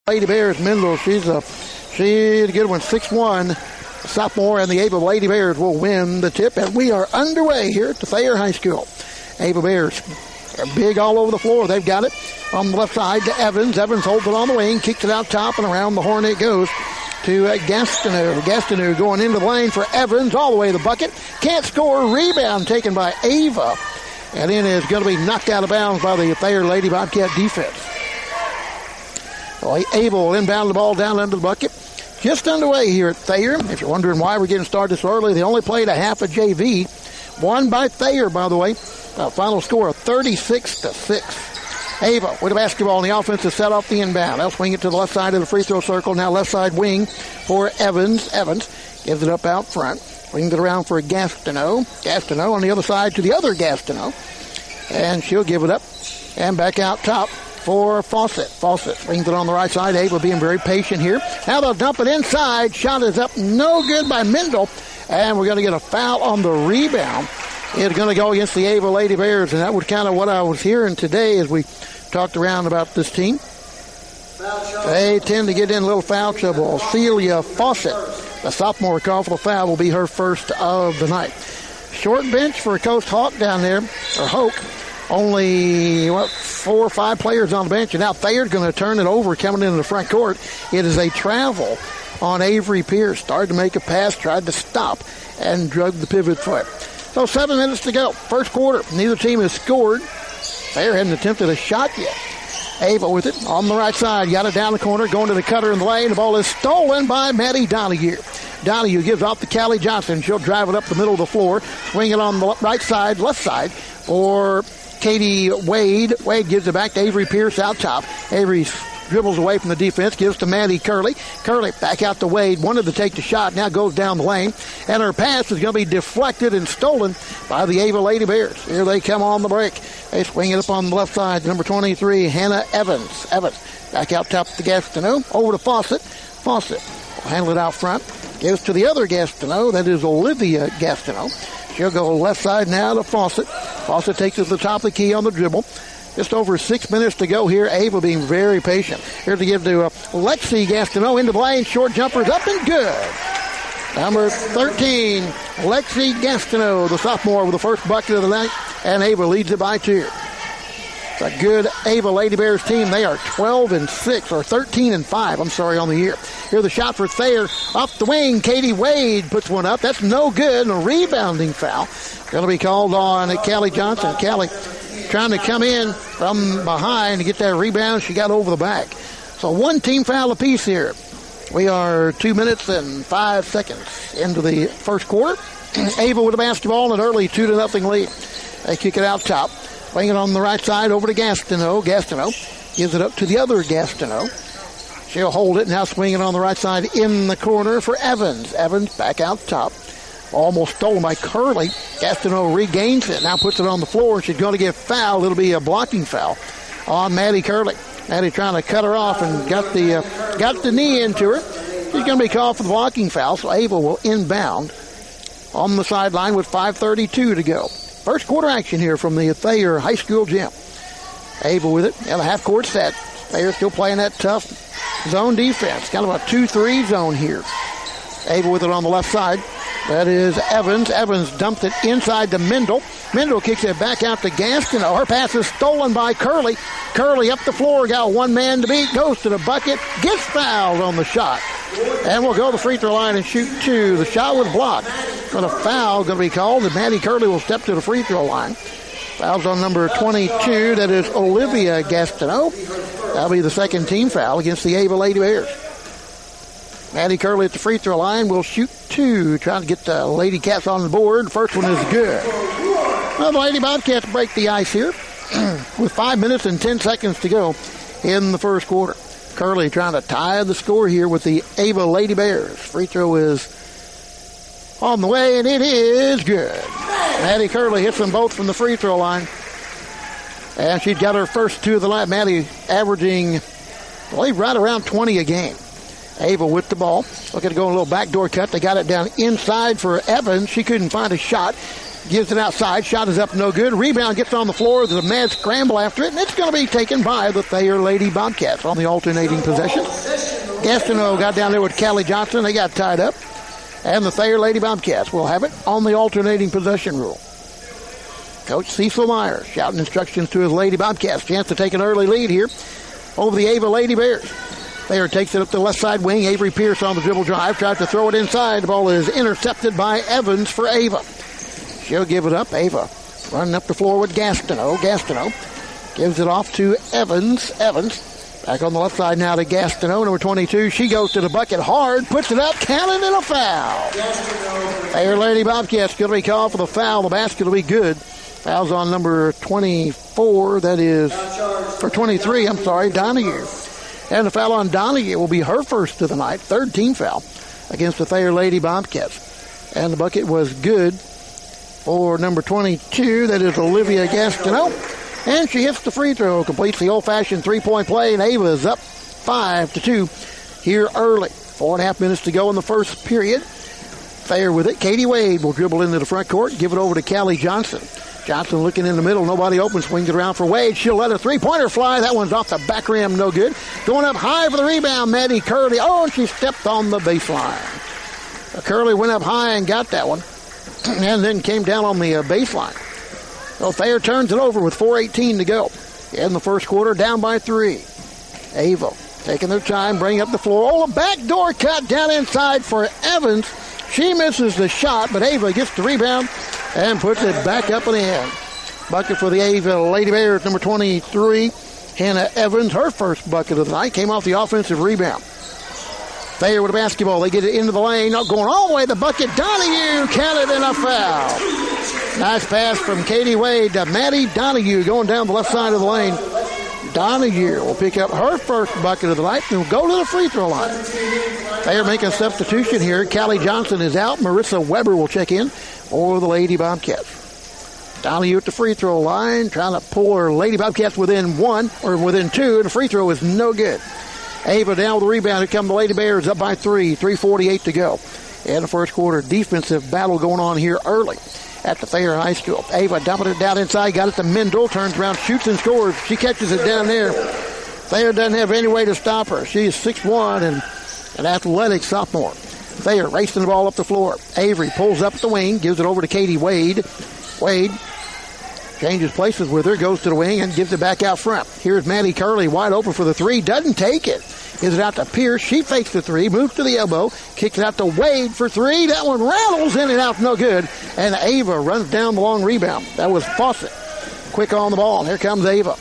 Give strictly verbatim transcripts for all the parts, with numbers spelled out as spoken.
Lady Bears, Mendel, she's a, she's a good one, six one. Sophomore, and the Ava Lady Bears will win the tip, and we are underway here at the Thayer High School. Ava Bears are big all over the floor. They've got it on the left side to Evans. Evans holds it on the wing, kicks it out top, and around the horn it goes to uh, Gastineau. Gastineau going into the lane for Evans, all the way to the bucket. Can't score. Rebound taken by Ava, and then is going to be knocked out of bounds by the Thayer Lady Bobcat defense. Well, Ava will inbound the ball down under the bucket. Just underway here at Thayer. If you're wondering why we're getting started this early, they only played a half of J V. Won by Thayer, by the way. A final score of thirty-six to six. Ava with the basketball on the offense to set off the inbound. They'll swing it to the left side of the free throw circle. Now left side wing for Evans. Evans gives it up out front. Swings it around for Gastineau. Gastineau on the other side to the other Gastineau. And she'll give it up. And back out top for Fawcett. Fawcett swings it on the right side. Ava being very patient here. Now they'll dump it inside. Shot is up. No good by Mendel. And we're going to get a foul on the rebound. It's going to go against the Ava Lady Bears. And that was kind of what I was hearing today as we talked around about this team. They tend to get in a little foul trouble. Celia Fawcett, the sophomore, call for the foul, will be her first of the night. Short bench for Coast Hawk down there, or Hoke. Only, what, four or five players on the bench. And now Thayer's going to turn it over coming into the front court. It is a travel on Avery Pierce. Started to make a pass, tried to stop, and drug the pivot foot. So seven minutes to go. First quarter. Neither team has scored. Thayer hadn't attempted a shot yet. Ava with it on the right side. Got it down the corner, going to the cutter in the lane. The ball is stolen by Maddie Donahue. Donahue gives off to Callie Johnson. She'll drive it up the middle of the floor. Swing it on the right side, left side for Katie Wade. Wade gives it back to Avery Pierce out top. Avery dribbles away from the defense, gives to Maddie Curley. Curley back out to Wade. Wanted to take the shot, now goes down the lane. And her pass is going to be deflected and stolen by the Ava Lady Bears. Here they come on the break. They swing it up on the left side. Number twenty-three, Hannah Evans. Evans back out top to Gastineau. Over to Fawcett. Fawcett will handle it out front. Gives to the other Gastineau. That is Olivia Gastineau. She'll go left side now to Fawcett. Fawcett takes it to the top of the key on the dribble. Just over six minutes to go here. Ava being very patient. Here to give to uh, Lexi Gastineau into the lane. Short jumper is up and good. Number thirteen, Lexi Gastineau, the sophomore, with the first bucket of the night. And Ava leads it by two. It's a good Ava Lady Bears team. They are twelve and six, or thirteen and five, I'm sorry, on the year. Here's the shot for Thayer. Off the wing, Katie Wade puts one up. That's no good. And a rebounding foul. Going to be called on Callie Johnson. Callie trying to come in from behind to get that rebound. She got over the back. So one team foul apiece here. We are two minutes and five seconds into the first quarter. Ava with the basketball, an early two to nothing lead. They kick it out top. Swing it on the right side over to Gastineau. Gastineau gives it up to the other Gastineau. She'll hold it. Now swing it on the right side in the corner for Evans. Evans back out top. Almost stolen by Curley. Gastineau regains it. Now puts it on the floor. She's going to get fouled. It'll be a blocking foul on Maddie Curley. Maddie trying to cut her off and got the uh, got the knee into her. She's going to be called for the blocking foul, so Ava will inbound on the sideline with five thirty-two to go. First quarter action here from the Thayer High School gym. Ava with it. And a half-court set. Thayer still playing that tough zone defense. Kind of a two three zone here. Ava with it on the left side. That is Evans. Evans dumped it inside to Mendel. Mendel kicks it back out to Gastineau. Her pass is stolen by Curley. Curley up the floor. Got one man to beat. Goes to the bucket. Gets fouled on the shot. And we'll go to the free throw line and shoot two. The shot was blocked. But a foul going to be called. And Maddie Curley will step to the free throw line. Foul's on number twenty-two. That is Olivia Gastineau. That'll be the second team foul against the Ava Lady Bears. Maddie Curley at the free throw line will shoot two. Trying to get the Lady Cats on the board. First one is good. Well, the Lady Bobcats break the ice here with five minutes and ten seconds to go in the first quarter. Curley trying to tie the score here with the Ava Lady Bears. Free throw is on the way, and it is good. Maddie Curley hits them both from the free throw line. And she's got her first two of the night. Maddie averaging, I believe, right around twenty a game. Ava with the ball. Looking to go a little backdoor cut. They got it down inside for Evans. She couldn't find a shot. gives it outside. Shot is up, no good. Rebound gets on the floor. There's a mad scramble after it, and it's going to be taken by the Thayer Lady Bobcats on the alternating possession. Gastineau got down there with Callie Johnson. They got tied up. And the Thayer Lady Bobcats will have it on the alternating possession rule. Coach Cecil Myers shouting instructions to his Lady Bobcats. Chance to take an early lead here over the Ava Lady Bears. Thayer takes it up the left side wing. Avery Pierce on the dribble drive. Tries to throw it inside. The ball is intercepted by Evans for Ava. She'll give it up. Ava running up the floor with Gastineau. Gastineau gives it off to Evans. Evans back on the left side now to Gastineau, number twenty-two. She goes to the bucket hard, puts it up, counted, and a foul. Thayer Lady Bobcats going to be called for the foul. The basket will be good. Foul's on number twenty-four. That is for twenty-three. I'm sorry, Donahue. And the foul on Donahue will be her first of the night. Third team foul against the Thayer Lady Bobcats. And the bucket was good for number twenty-two. That is Olivia Gastineau. And she hits the free throw, completes the old-fashioned three-point play, and Ava is up five to two here early. Four and a half minutes to go in the first period. Thayer with it. Katie Wade will dribble into the front court, give it over to Callie Johnson. Johnson looking in the middle, nobody open, swings it around for Wade. She'll let a three-pointer fly. That one's off the back rim, no good. Going up high for the rebound, Maddie Curley. Oh, and she stepped on the baseline. Curley went up high and got that one, and then came down on the uh, baseline. So Thayer turns it over with four eighteen to go in the first quarter, down by three. Ava taking their time, bringing up the floor. Oh, a backdoor cut down inside for Evans. She misses the shot, but Ava gets the rebound and puts it back up and in. Bucket for the Ava Lady Bears, number twenty-three, Hannah Evans. Her first bucket of the night came off the offensive rebound. Thayer with a basketball. They get it into the lane. Not going all the way. The bucket. Donahue counted in a foul. Nice pass from Katie Wade to Maddie Donahue going down the left side of the lane. Donahue will pick up her first bucket of the night and will go to the free throw line. Thayer making a substitution here. Callie Johnson is out. Marissa Weber will check in for the Lady Bobcats. Donahue at the free throw line trying to pull her Lady Bobcats within one or within two, and the free throw is no good. Ava down with the rebound. Here come the Lady Bears up by three. three forty-eight to go in the first quarter. Defensive battle going on here early at the Thayer High School. Ava dumping it down inside. Got it to Mendel. Turns around, shoots and scores. She catches it down there. Thayer doesn't have any way to stop her. She is six one and an athletic sophomore. Thayer racing the ball up the floor. Avery pulls up the wing. Gives it over to Katie Wade. Wade changes places with her, goes to the wing, and gives it back out front. Here's Maddie Curley wide open for the three. Doesn't take it. Gives it out to Pierce. She fakes the three, moves to the elbow, kicks it out to Wade for three. That one rattles in and out, no good. And Ava runs down the long rebound. That was Fawcett. Quick on the ball. Here comes Ava.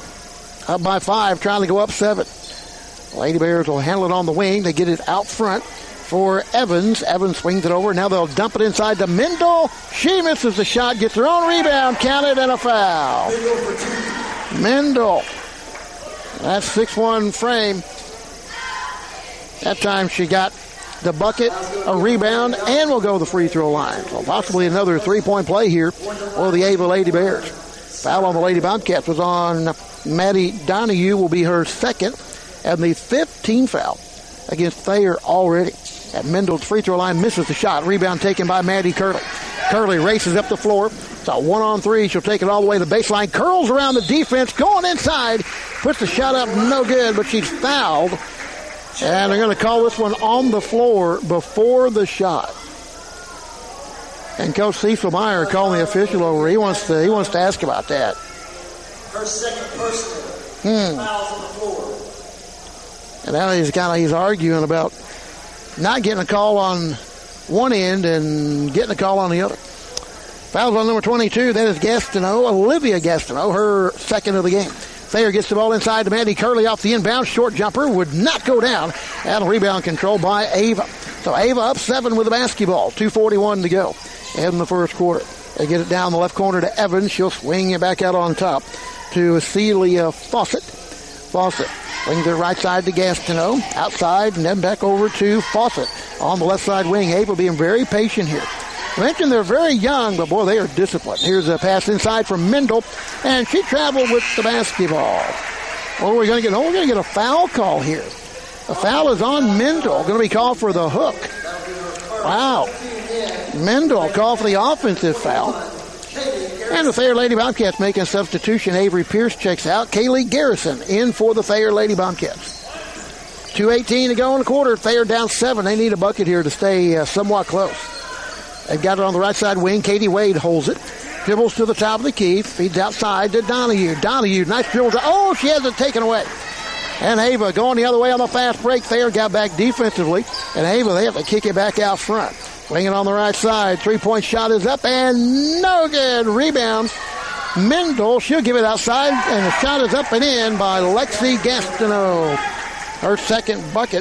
Up by five, trying to go up seven. Lady Bears will handle it on the wing. They get it out front for Evans. Evans swings it over. Now they'll dump it inside to Mendel. She misses the shot, gets her own rebound, counted, and a foul. Mendel. That's six one frame. That time she got the bucket, a rebound, and will go the free throw line. So possibly another three-point play here for the Ava Lady Bears. Foul on the Lady Bobcats was on Maddie Donahue, will be her second, and the fifteenth foul against Thayer already. At Mendel's free throw line, misses the shot. Rebound taken by Maddie Curley. Curley races up the floor. It's a one-on-three. She'll take it all the way to the baseline. Curls around the defense, going inside. Puts the shot up, no good, but she's fouled. And they're going to call this one on the floor before the shot. And Coach Cecil Meyer calling the official over. He wants to he wants to ask about that. Her second personal hmm. fouls on the floor. And now he's kind of he's arguing about not getting a call on one end and getting a call on the other. Fouls on number twenty-two. That is Gastineau, Olivia Gastineau, her second of the game. Thayer gets the ball inside to Maddie Curley off the inbound. Short jumper would not go down. And a rebound controlled by Ava. So Ava up seven with the basketball. two forty-one to go in the first quarter. They get it down the left corner to Evans. She'll swing it back out on top to Celia Fawcett. Fawcett brings it right side to Gastineau. Outside and then back over to Fawcett on the left side wing. Ava being very patient here. I mentioned they're very young, but boy, they are disciplined. Here's a pass inside from Mendel, and she traveled with the basketball. Oh, we're going to get, oh, we're going to get a foul call here. A foul is on Mendel. Going to be called for the hook. Wow. Mendel called for the offensive foul. And the Thayer Lady Bobcats making a substitution. Avery Pierce checks out. Kaylee Garrison in for the Thayer Lady Bobcats. two eighteen to go in the quarter. Thayer down seven. They need a bucket here to stay uh, somewhat close. They've got it on the right side wing. Katie Wade holds it. Dribbles to the top of the key. Feeds outside to Donahue. Donahue, nice dribble. Oh, she has it taken away. And Ava going the other way on the fast break. Thayer got back defensively. And Ava, they have to kick it back out front. Swinging on the right side. Three-point shot is up and no good. Rebound. Mendel, she'll give it outside. And the shot is up and in by Lexi Gastineau. Her second bucket.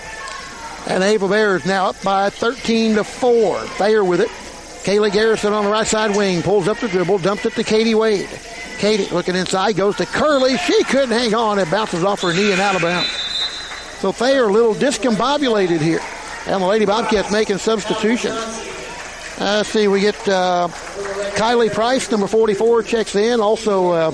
And Ava Bears now up by thirteen to four. Thayer with it. Kaylee Garrison on the right side wing. Pulls up the dribble. Dumps it to Katie Wade. Katie looking inside. Goes to Curley. She couldn't hang on. It bounces off her knee and out of bounds. So Thayer a little discombobulated here. And the Lady Bobcats making substitutions. Uh, let's see, we get uh, Kylie Price, number forty-four, checks in. Also, uh,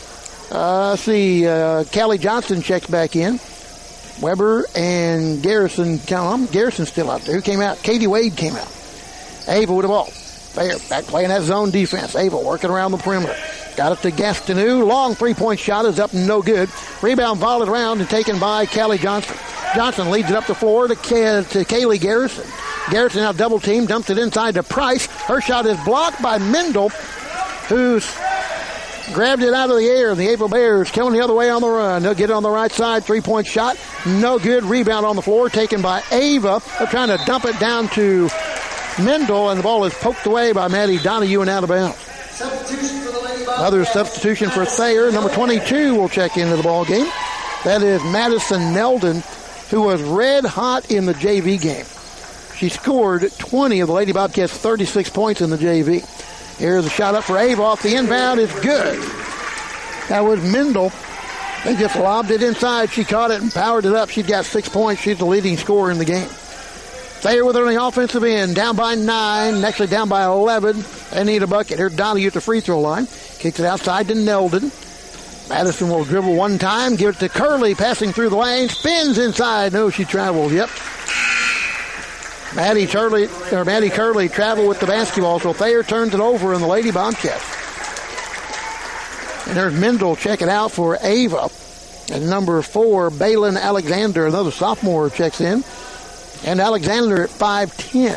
uh, let's see, uh, Callie Johnson checks back in. Weber and Garrison come. Garrison's still out there. Who came out? Katie Wade came out. Ava with the ball. Thayer back playing that zone defense. Ava working around the perimeter. Got it to Gastineau. Long three-point shot is up, no good. Rebound volleyed around and taken by Callie Johnson. Johnson leads it up the floor to, K- to Kaylee Garrison. Garrison now double team, dumps it inside to Price. Her shot is blocked by Mendel, who's grabbed it out of the air. The Ava Bears coming the other way on the run. They'll get it on the right side. Three-point shot. No good. Rebound on the floor taken by Ava. They're trying to dump it down to Mendel, and the ball is poked away by Maddie Donahue and out of bounds. Substitution for the Lady Bobcats. Another substitution for Thayer. Number twenty-two will check into the ball game. That is Madison Nelden, who was red hot in the J V game. She scored twenty of the Lady Bobcats' thirty-six points in the J V. Here's a shot up for Ava off the inbound. It's good. That was Mendel. They just lobbed it inside. She caught it and powered it up. She's got six points. She's the leading scorer in the game. Thayer with her on the offensive end. Down by nine. Actually down by eleven. They need a bucket. Here's Donahue at the free throw line. Kicks it outside to Nelden. Madison will dribble one time. Give it to Curley. Passing through the lane. Spins inside. No, she travels. Yep. Maddie Curley, or Maddie Curley traveled with the basketball. So Thayer turns it over in the Lady Bobcats. And there's Mendel checking out for Ava. And number four, Balin Alexander, another sophomore, checks in. And Alexander at five ten.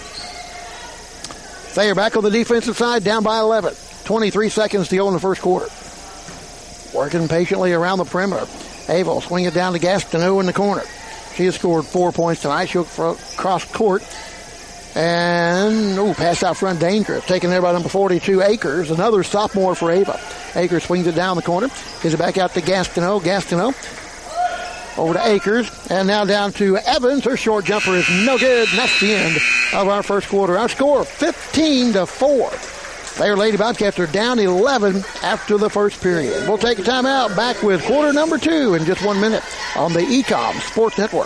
Thayer back on the defensive side, down by eleven. twenty-three seconds to go in the first quarter. Working patiently around the perimeter. Ava will swing it down to Gastineau in the corner. She has scored four points tonight. She'll cross court. And, oh, pass out front, dangerous. Taken there by number forty-two, Akers. Another sophomore for Ava. Akers swings it down the corner. Gives it back out to Gastineau. Gastineau over to Akers. And now down to Evans. Her short jumper is no good. And that's the end of our first quarter. Our score, fifteen to four. Thayer Lady Bobcats are down eleven after the first period. We'll take a timeout. Back with quarter number two in just one minute on the E COM Sports Network.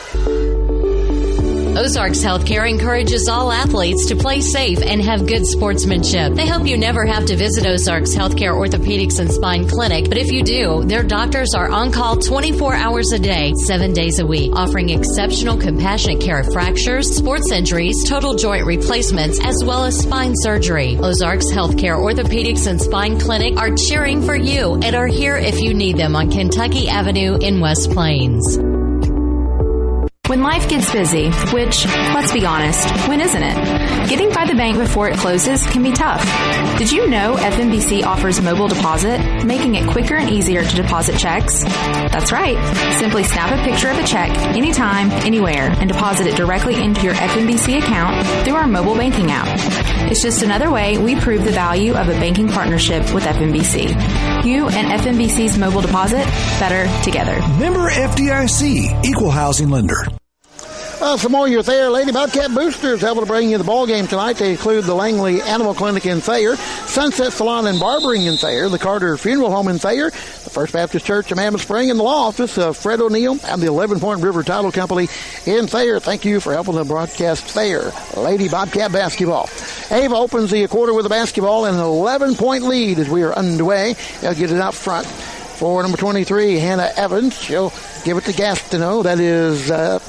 Ozarks Healthcare encourages all athletes to play safe and have good sportsmanship. They hope you never have to visit Ozarks Healthcare Orthopedics and Spine Clinic, but if you do, their doctors are on call twenty-four hours a day, seven days a week, offering exceptional compassionate care of fractures, sports injuries, total joint replacements, as well as spine surgery. Ozarks Healthcare Orthopedics and Spine Clinic are cheering for you and are here if you need them on Kentucky Avenue in West Plains. When life gets busy, which, let's be honest, when isn't it? Getting by the bank before it closes can be tough. Did you know F M B C offers mobile deposit, making it quicker and easier to deposit checks? That's right. Simply snap a picture of a check anytime, anywhere, and deposit it directly into your F M B C account through our mobile banking app. It's just another way we prove the value of a banking partnership with F M B C. You and F M B C's mobile deposit, better together. Member F D I C, Equal Housing Lender. Uh, some more of your Thayer Lady Bobcat boosters able to bring you the ball game tonight. They include the Langley Animal Clinic in Thayer, Sunset Salon and Barbering in Thayer, the Carter Funeral Home in Thayer, the First Baptist Church of Mammoth Spring, and the law office of Fred O'Neill and the eleven Point River Title Company in Thayer. Thank you for helping to broadcast Thayer Lady Bobcat basketball. Ava opens the quarter with a basketball and an eleven-point lead as we are underway. They'll get it out front for number twenty-three, Hannah Evans. She'll give it to Gastineau. That is... Uh,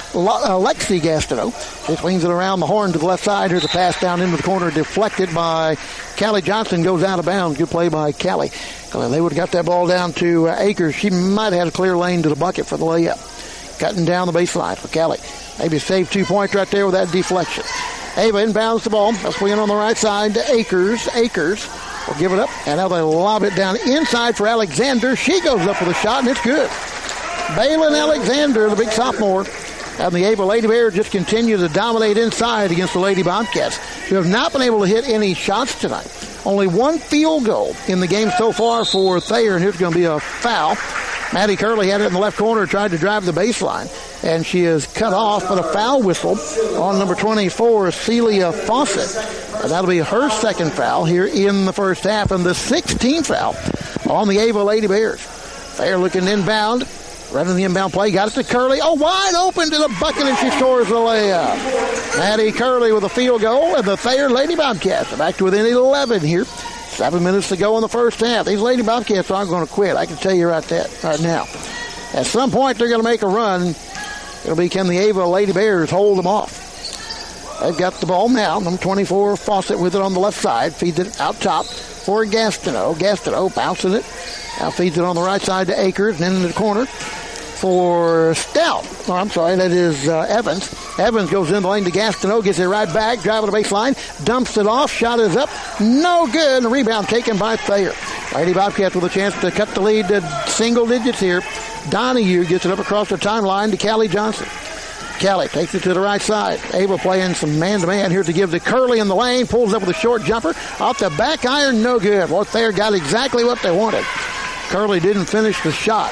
Alexi Gastineau. She swings it around the horn to the left side. Here's a pass down into the corner, deflected by Callie Johnson, goes out of bounds. Good play by Callie. They would have got that ball down to uh, Akers. She might have had a clear lane to the bucket for the layup. Cutting down the baseline for Callie. Maybe save two points right there with that deflection. Ava inbounds the ball. They'll swing it on the right side to Akers. Akers will give it up, and now they lob it down inside for Alexander. She goes up with a shot, and it's good. Baylin Alexander, the big sophomore, and the Ava Lady Bears just continue to dominate inside against the Lady Bobcats, who have not been able to hit any shots tonight. Only one field goal in the game so far for Thayer, and here's going to be a foul. Maddie Curley had it in the left corner, tried to drive the baseline, and she is cut off, but a foul whistle on number twenty-four, Celia Fawcett. And that'll be her second foul here in the first half, and the sixteenth foul on the Ava Lady Bears. Thayer looking inbound, running the inbound play, got it to Curley. Oh, wide open to the bucket, and she scores the layup. Maddie Curley with a field goal, and the Thayer Lady Bobcats are back to within eleven here. Seven minutes to go in the first half. These Lady Bobcats aren't going to quit. I can tell you right that right now. At some point, they're going to make a run. It'll be, can the Ava Lady Bears hold them off? They've got the ball now. Number twenty-four, Fawcett with it on the left side. Feeds it out top for Gastineau. Gastineau bouncing it. Now feeds it on the right side to Akers, and then in the corner for Stout. Oh, I'm sorry, that is uh, Evans. Evans goes in the lane to Gastineau, gets it right back, driving the baseline, dumps it off, shot is up, no good, and the rebound taken by Thayer. Lady Bobcats with a chance to cut the lead to single digits here. Donahue gets it up across the timeline to Callie Johnson. Callie takes it to the right side. Ava playing some man-to-man here to give to Curley in the lane, pulls up with a short jumper, off the back iron, no good. Well, Thayer got exactly what they wanted. Curley didn't finish the shot.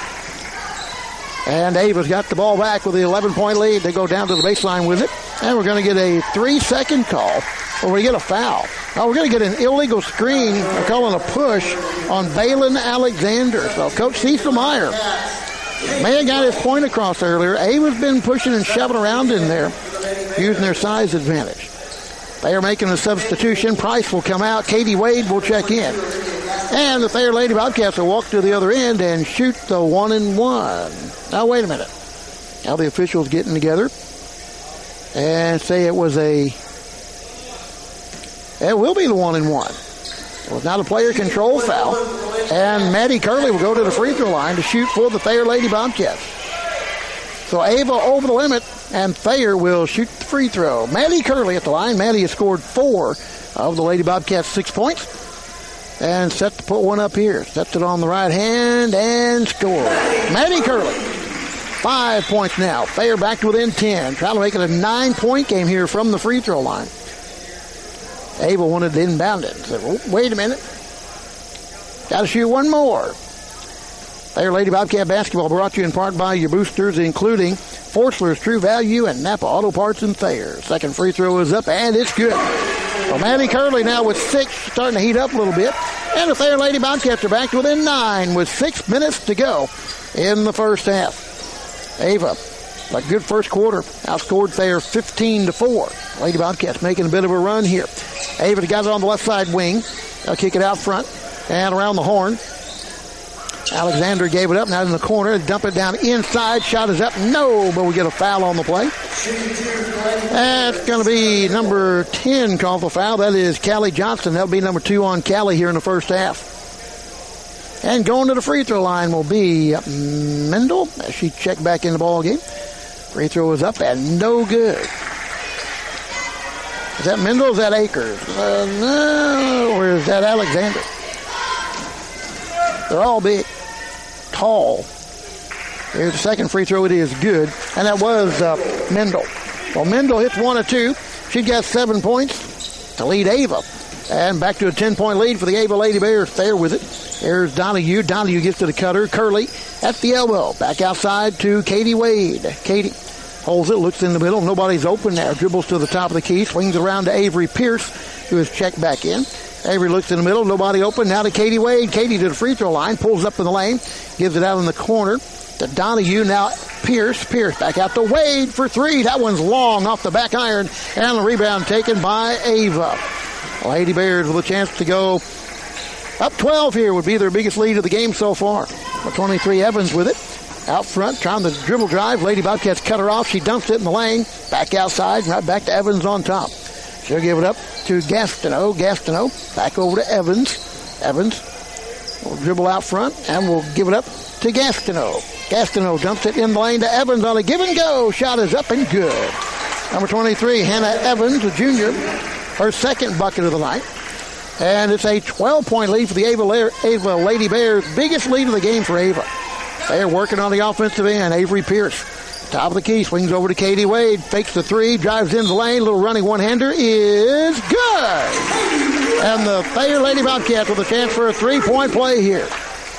And Ava's got the ball back with the eleven-point lead. They go down to the baseline with it. And we're going to get a three-second call. Or we get a foul. Oh, we're going to get an illegal screen. They're calling a push on Baylin Alexander. So Coach Cecil Meyer may have got his point across earlier. Ava's been pushing and shoving around in there, using their size advantage. They are making a substitution. Price will come out. Katie Wade will check in. And the Thayer Lady Bobcats will walk to the other end and shoot the one and one. Now, wait a minute. Now the officials getting together and say it was a, it will be the one and one. It was not a player control foul. And Maddie Curley will go to the free throw line to shoot for the Thayer Lady Bobcats. So Ava over the limit, and Thayer will shoot the free throw. Maddie Curley at the line. Maddie has scored four of the Lady Bobcats' six points. And set to put one up here. Sets it on the right hand and scores. Maddie Curley. Five points now. Thayer back to within ten. Trying to make it a nine-point game here from the free throw line. Ava wanted to inbound it. Said, well, wait a minute. Got to shoot one more. Thayer Lady Bobcat basketball brought to you in part by your boosters, including Forstler's True Value and Napa Auto Parts and Thayer. Second free throw is up, and it's good. Well, Maddie Curley now with six, starting to heat up a little bit. And the Thayer Lady Bobcats are back to within nine with six minutes to go in the first half. Ava, a good first quarter, outscored Thayer fifteen to four. Lady Bobcats making a bit of a run here. Ava got it on the left side wing. They'll kick it out front and around the horn. Alexander gave it up, now in the corner, dump it down inside, shot is up, no, but we get a foul on the play. That's going to be number ten called for foul. That is Callie Johnson. That'll be number two on Callie here in the first half. And going to the free throw line will be Mendel as she checked back in the ball game. Free throw is up and no good. Is that Mendel or is that Akers? Uh, no, or is that Alexander? They're all big, tall. Here's the second free throw. It is good. And that was uh, Mendel. Well, Mendel hits one or two. She got seven points to lead Ava. And back to a ten-point lead for the Ava Lady Bears. There with it. There's Donahue. Donahue gets to the cutter. Curley at the elbow. Back outside to Katie Wade. Katie holds it, looks in the middle. Nobody's open there. Dribbles to the top of the key. Swings around to Avery Pierce, who is checked back in. Avery looks in the middle. Nobody open. Now to Katie Wade. Katie to the free throw line. Pulls up in the lane. Gives it out in the corner to Donahue. Now Pierce. Pierce back out to Wade for three. That one's long off the back iron. And the rebound taken by Ava. Lady Bears with a chance to go up twelve here would be their biggest lead of the game so far. twenty-three Evans with it. out front, trying the dribble drive. Lady Bobcats cut her off. She dumps it in the lane. Back outside, right back to Evans on top. She'll give it up to Gastineau. Gastineau back over to Evans. Evans will dribble out front, and we'll give it up to Gastineau. Gastineau dumps it in the lane to Evans on a give and go. Shot is up and good. Number twenty-three, Hannah Evans, a junior, her second bucket of the night. And it's a twelve-point lead for the Ava, La- Ava Lady Bears. Biggest lead of the game for Ava. They're working on the offensive end. Avery Pierce, top of the key, swings over to Katie Wade. Fakes the three, drives in the lane. Little running one-hander is good. And the Thayer Lady Bobcats with a chance for a three-point play here.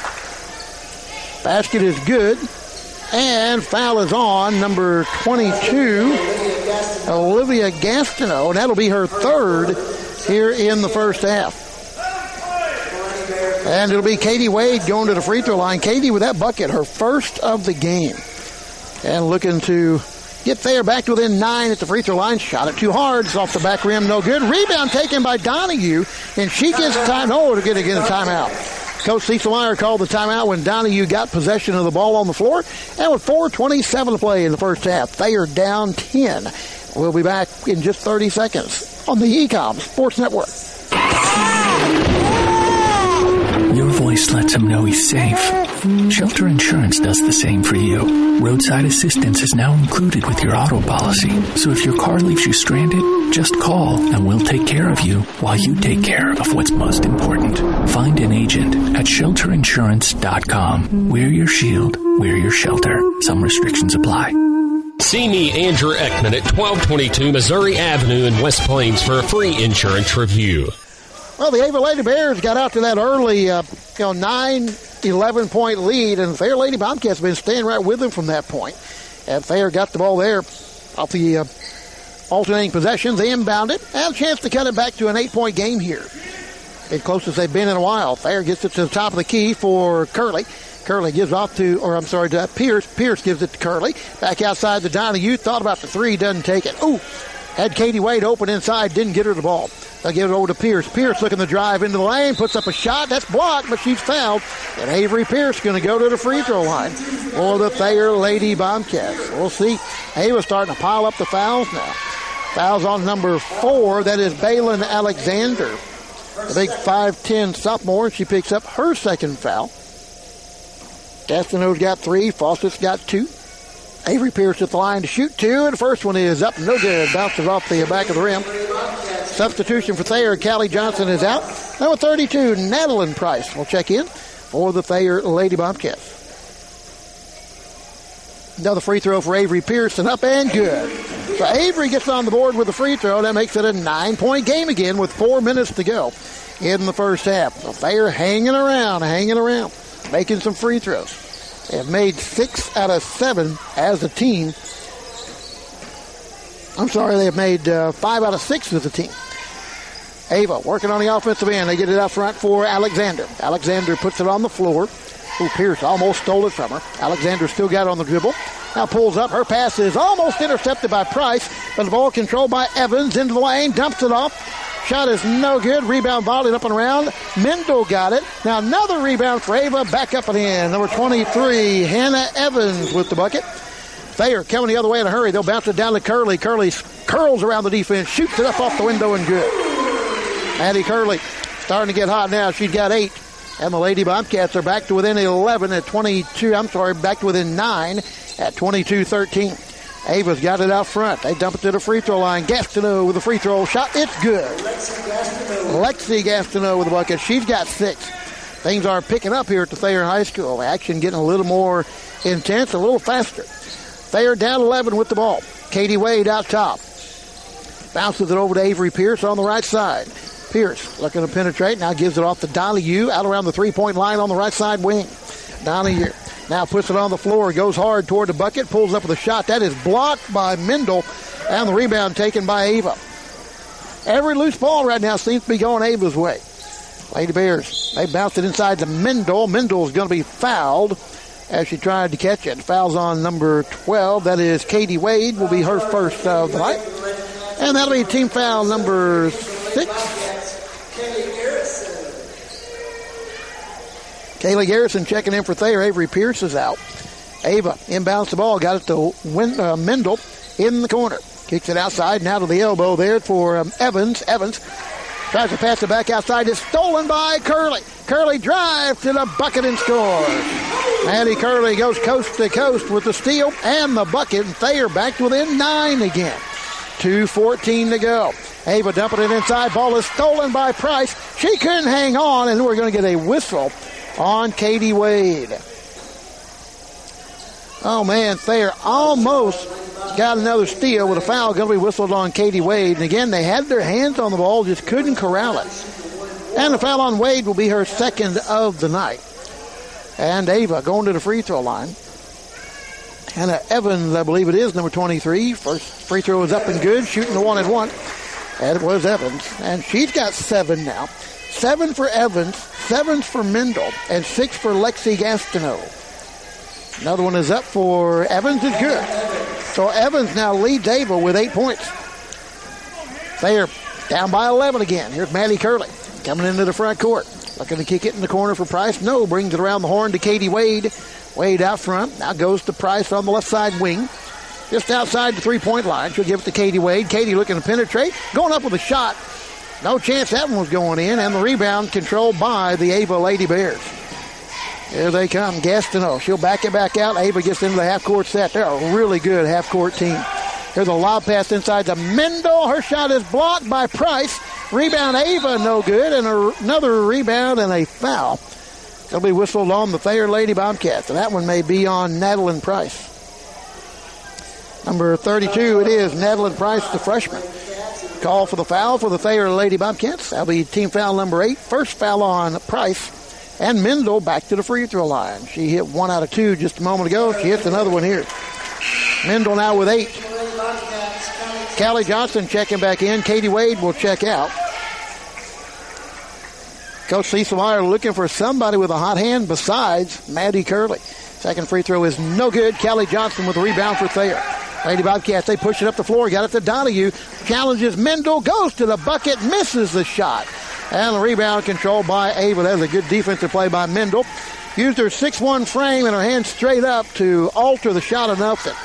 Basket is good. And foul is on number twenty-two, Olivia Gastineau. And that'll be her third here in the first half. And it'll be Katie Wade going to the free throw line. Katie with that bucket, her first of the game. And looking to get Thayer back to within nine at the free throw line. Shot it too hard. It's off the back rim. No good. Rebound taken by Donahue. And she gets time. Oh, to get again a timeout. Coach Cecil Meyer called the timeout when Donahue got possession of the ball on the floor. And with four twenty-seven to play in the first half, Thayer down ten. We'll be back in just thirty seconds on the E COM Sports Network. Your voice lets him know he's safe. Shelter Insurance does the same for you. Roadside assistance is now included with your auto policy. So if your car leaves you stranded, just call and we'll take care of you while you take care of what's most important. Find an agent at shelter insurance dot com. Wear your shield, wear your shelter. Some restrictions apply. See me, Andrew Ekman, at twelve twenty-two Missouri Avenue in West Plains for a free insurance review. Well, the Ava Lady Bears got out to that early, uh, you know, nine eleven point lead, and Thayer Lady Bobcats have been staying right with them from that point. And Thayer got the ball there off the uh, alternating possessions. They inbound it, and a chance to cut it back to an eight-point game here. As close as they've been in a while. Thayer gets it to the top of the key for Curley. Curley gives off to, or I'm sorry, to Pierce. Pierce gives it to Curley. Back outside to Donahue. Thought about the three, doesn't take it. Ooh, had Katie Wade open inside, didn't get her the ball. They'll give it over to Pierce. Pierce looking to drive into the lane, puts up a shot. That's blocked, but she's fouled. And Avery Pierce going to go to the free throw line for the Thayer Lady Bobcats. We'll see. Ava's starting to pile up the fouls now. Fouls on number four. That is Baylin Alexander, the big five ten sophomore. She picks up her second foul. Gastineau's got three. Fawcett's got two. Avery Pierce at the line to shoot two, and the first one is up, no good. Bounces off the back of the rim. Substitution for Thayer. Callie Johnson is out. Number thirty-two, Madeline Price will check in for the Thayer Lady Bobcats. Another free throw for Avery Pierce, and up and good. So Avery gets on the board with the free throw. That makes it a nine-point game again with four minutes to go in the first half. So Thayer hanging around, hanging around, making some free throws. They have made six out of seven as a team. I'm sorry, they have made uh, five out of six as a team. Ava working on the offensive end. They get it out front for Alexander. Alexander puts it on the floor. Ooh, Pierce almost stole it from her. Alexander still got it on the dribble. Now pulls up. Her pass is almost intercepted by Price, but the ball controlled by Evans into the lane. Dumps it off. Shot is no good. Rebound volleyed up and around. Mendel got it. Now another rebound for Ava. Back up and in. Number twenty-three, Hannah Evans with the bucket. Thayer coming the other way in a hurry. They'll bounce it down to Curley. Curley curls around the defense. Shoots it up off the window and good. Maddie Curley starting to get hot now. She's got eight. And the Lady Bobcats are back to within eleven at twenty-two. I'm sorry, back to within nine at twenty-two thirteen. Ava's got it out front. They dump it to the free throw line. Gastineau with a free throw shot. It's good. Lexi Gastineau with the bucket. She's got six. Things are picking up here at the Thayer High School. Action getting a little more intense, a little faster. Thayer down eleven with the ball. Katie Wade out top. Bounces it over to Avery Pierce on the right side. Pierce looking to penetrate. Now gives it off to Donahue out around the three-point line on the right side wing. Donahue now puts it on the floor. Goes hard toward the bucket. Pulls up with a shot. That is blocked by Mendel. And the rebound taken by Ava. Every loose ball right now seems to be going Ava's way. Lady Bears, they bounced it inside to Mendel. Mendel's going to be fouled as she tried to catch it. Fouls on number twelve. That is Katie Wade. Will be her first of the night. And that'll be team foul number six. Kaylee Garrison checking in for Thayer. Avery Pierce is out. Ava inbounds the ball, got it to Win, uh, Mendel in the corner. Kicks it outside, now to the elbow there for um, Evans. Evans tries to pass it back outside. It's stolen by Curley. Curley drives to the bucket and scores. Maddie Curley goes coast to coast with the steal and the bucket, and Thayer back to within nine again. two fourteen to go. Ava dumping it inside. Ball is stolen by Price. She couldn't hang on, and we're going to get a whistle on Katie Wade. Oh, man, Thayer almost got another steal with a foul going to be whistled on Katie Wade. And again, they had their hands on the ball, just couldn't corral it. And the foul on Wade will be her second of the night. And Ava going to the free throw line. Hannah Evans, I believe it is, number twenty-three. First free throw is up and good, shooting the one and one. And it was Evans. And she's got seven now. Seven for Evans, seven for Mendel, and six for Lexi Gastineau. Another one is up for Evans, is good. So Evans now leads Ava with eight points. Thayer down by eleven again. Here's Maddie Curley coming into the front court. Looking to kick it in the corner for Price. No, brings it around the horn to Katie Wade. Wade out front. Now goes to Price on the left side wing. Just outside the three-point line. She'll give it to Katie Wade. Katie looking to penetrate. Going up with a shot. No chance that one was going in. And the rebound controlled by the Ava Lady Bears. Here they come. Gastineau. She'll back it back out. Ava gets into the half-court set. They're a really good half-court team. Here's a lob pass inside to Mendel. Her shot is blocked by Price. Rebound Ava, no good. And a, another rebound and a foul. It'll be whistled on the Thayer Lady Bobcats. And that one may be on Nadeline Price. Number thirty-two, it is Nadeline Price, the freshman. Call for the foul for the Thayer Lady Bobcats. That'll be team foul number eight. First foul on Price. And Mendel back to the free throw line. She hit one out of two just a moment ago. She hits another one here. Mendel now with eight. Callie Johnson checking back in. Katie Wade will check out. Coach Cecil Meyer looking for somebody with a hot hand besides Maddie Curley. Second free throw is no good. Callie Johnson with a rebound for Thayer. Lady Bobcats, they push it up the floor. Got it to Donahue. Challenges Mendel. Goes to the bucket. Misses the shot. And the rebound controlled by Ava. That was a good defensive play by Mendel. Used her six one frame and her hands straight up to alter the shot enough that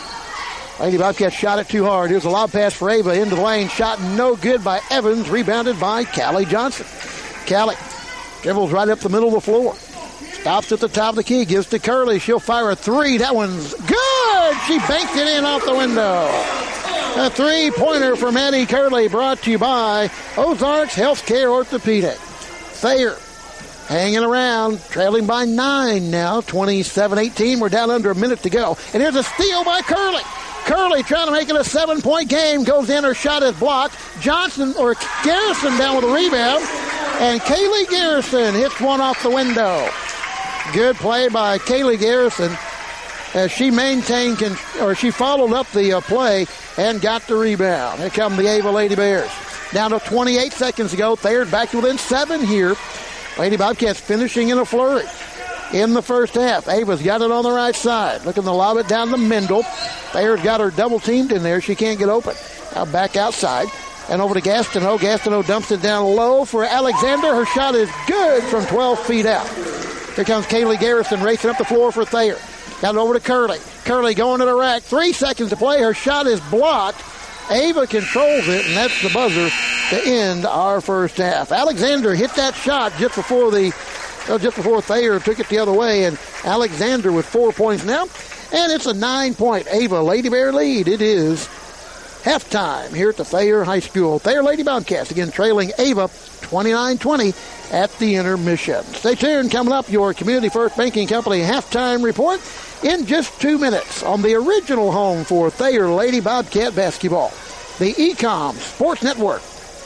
Lady Bobcats shot it too hard. Here's a lob pass for Ava into the lane. Shot no good by Evans. Rebounded by Callie Johnson. Callie dribbles right up the middle of the floor. Stops at the top of the key. Gives to Curley. She'll fire a three. That one's good. She banked it in off the window. A three-pointer for Maddie Curley, brought to you by Ozarks Healthcare Orthopedic. Thayer hanging around, trailing by nine now, twenty-seven eighteen. We're down under a minute to go. And here's a steal by Curley. Curley trying to make it a seven-point game. Goes in, her shot is blocked. Johnson, or Garrison down with a rebound. And Kaylee Garrison hits one off the window. Good play by Kaylee Garrison as she maintained, or she followed up the uh, play and got the rebound. Here come the Ava Lady Bears. Down to twenty-eight seconds to go. Thayer's back to within seven here. Lady Bobcats finishing in a flurry in the first half. Ava's got it on the right side. Looking to lob it down to Mendel. Thayer's got her double teamed in there. She can't get open. Now back outside and over to Gastineau. Gastineau dumps it down low for Alexander. Her shot is good from twelve feet out. Here comes Kaylee Garrison racing up the floor for Thayer. Got it over to Curley. Curley going to the rack. Three seconds to play. Her shot is blocked. Ava controls it, and that's the buzzer to end our first half. Alexander hit that shot just before the uh, just before Thayer took it the other way, and Alexander with four points now. And it's a nine-point Ava Lady Bear lead. It is halftime here at the Thayer High School. Thayer Lady Bobcats again trailing Ava twenty-nine twenty at the intermission. Stay tuned. Coming up, your Community First Banking Company halftime report in just two minutes on the original home for Thayer Lady Bobcat basketball, the E-Com Sports Network.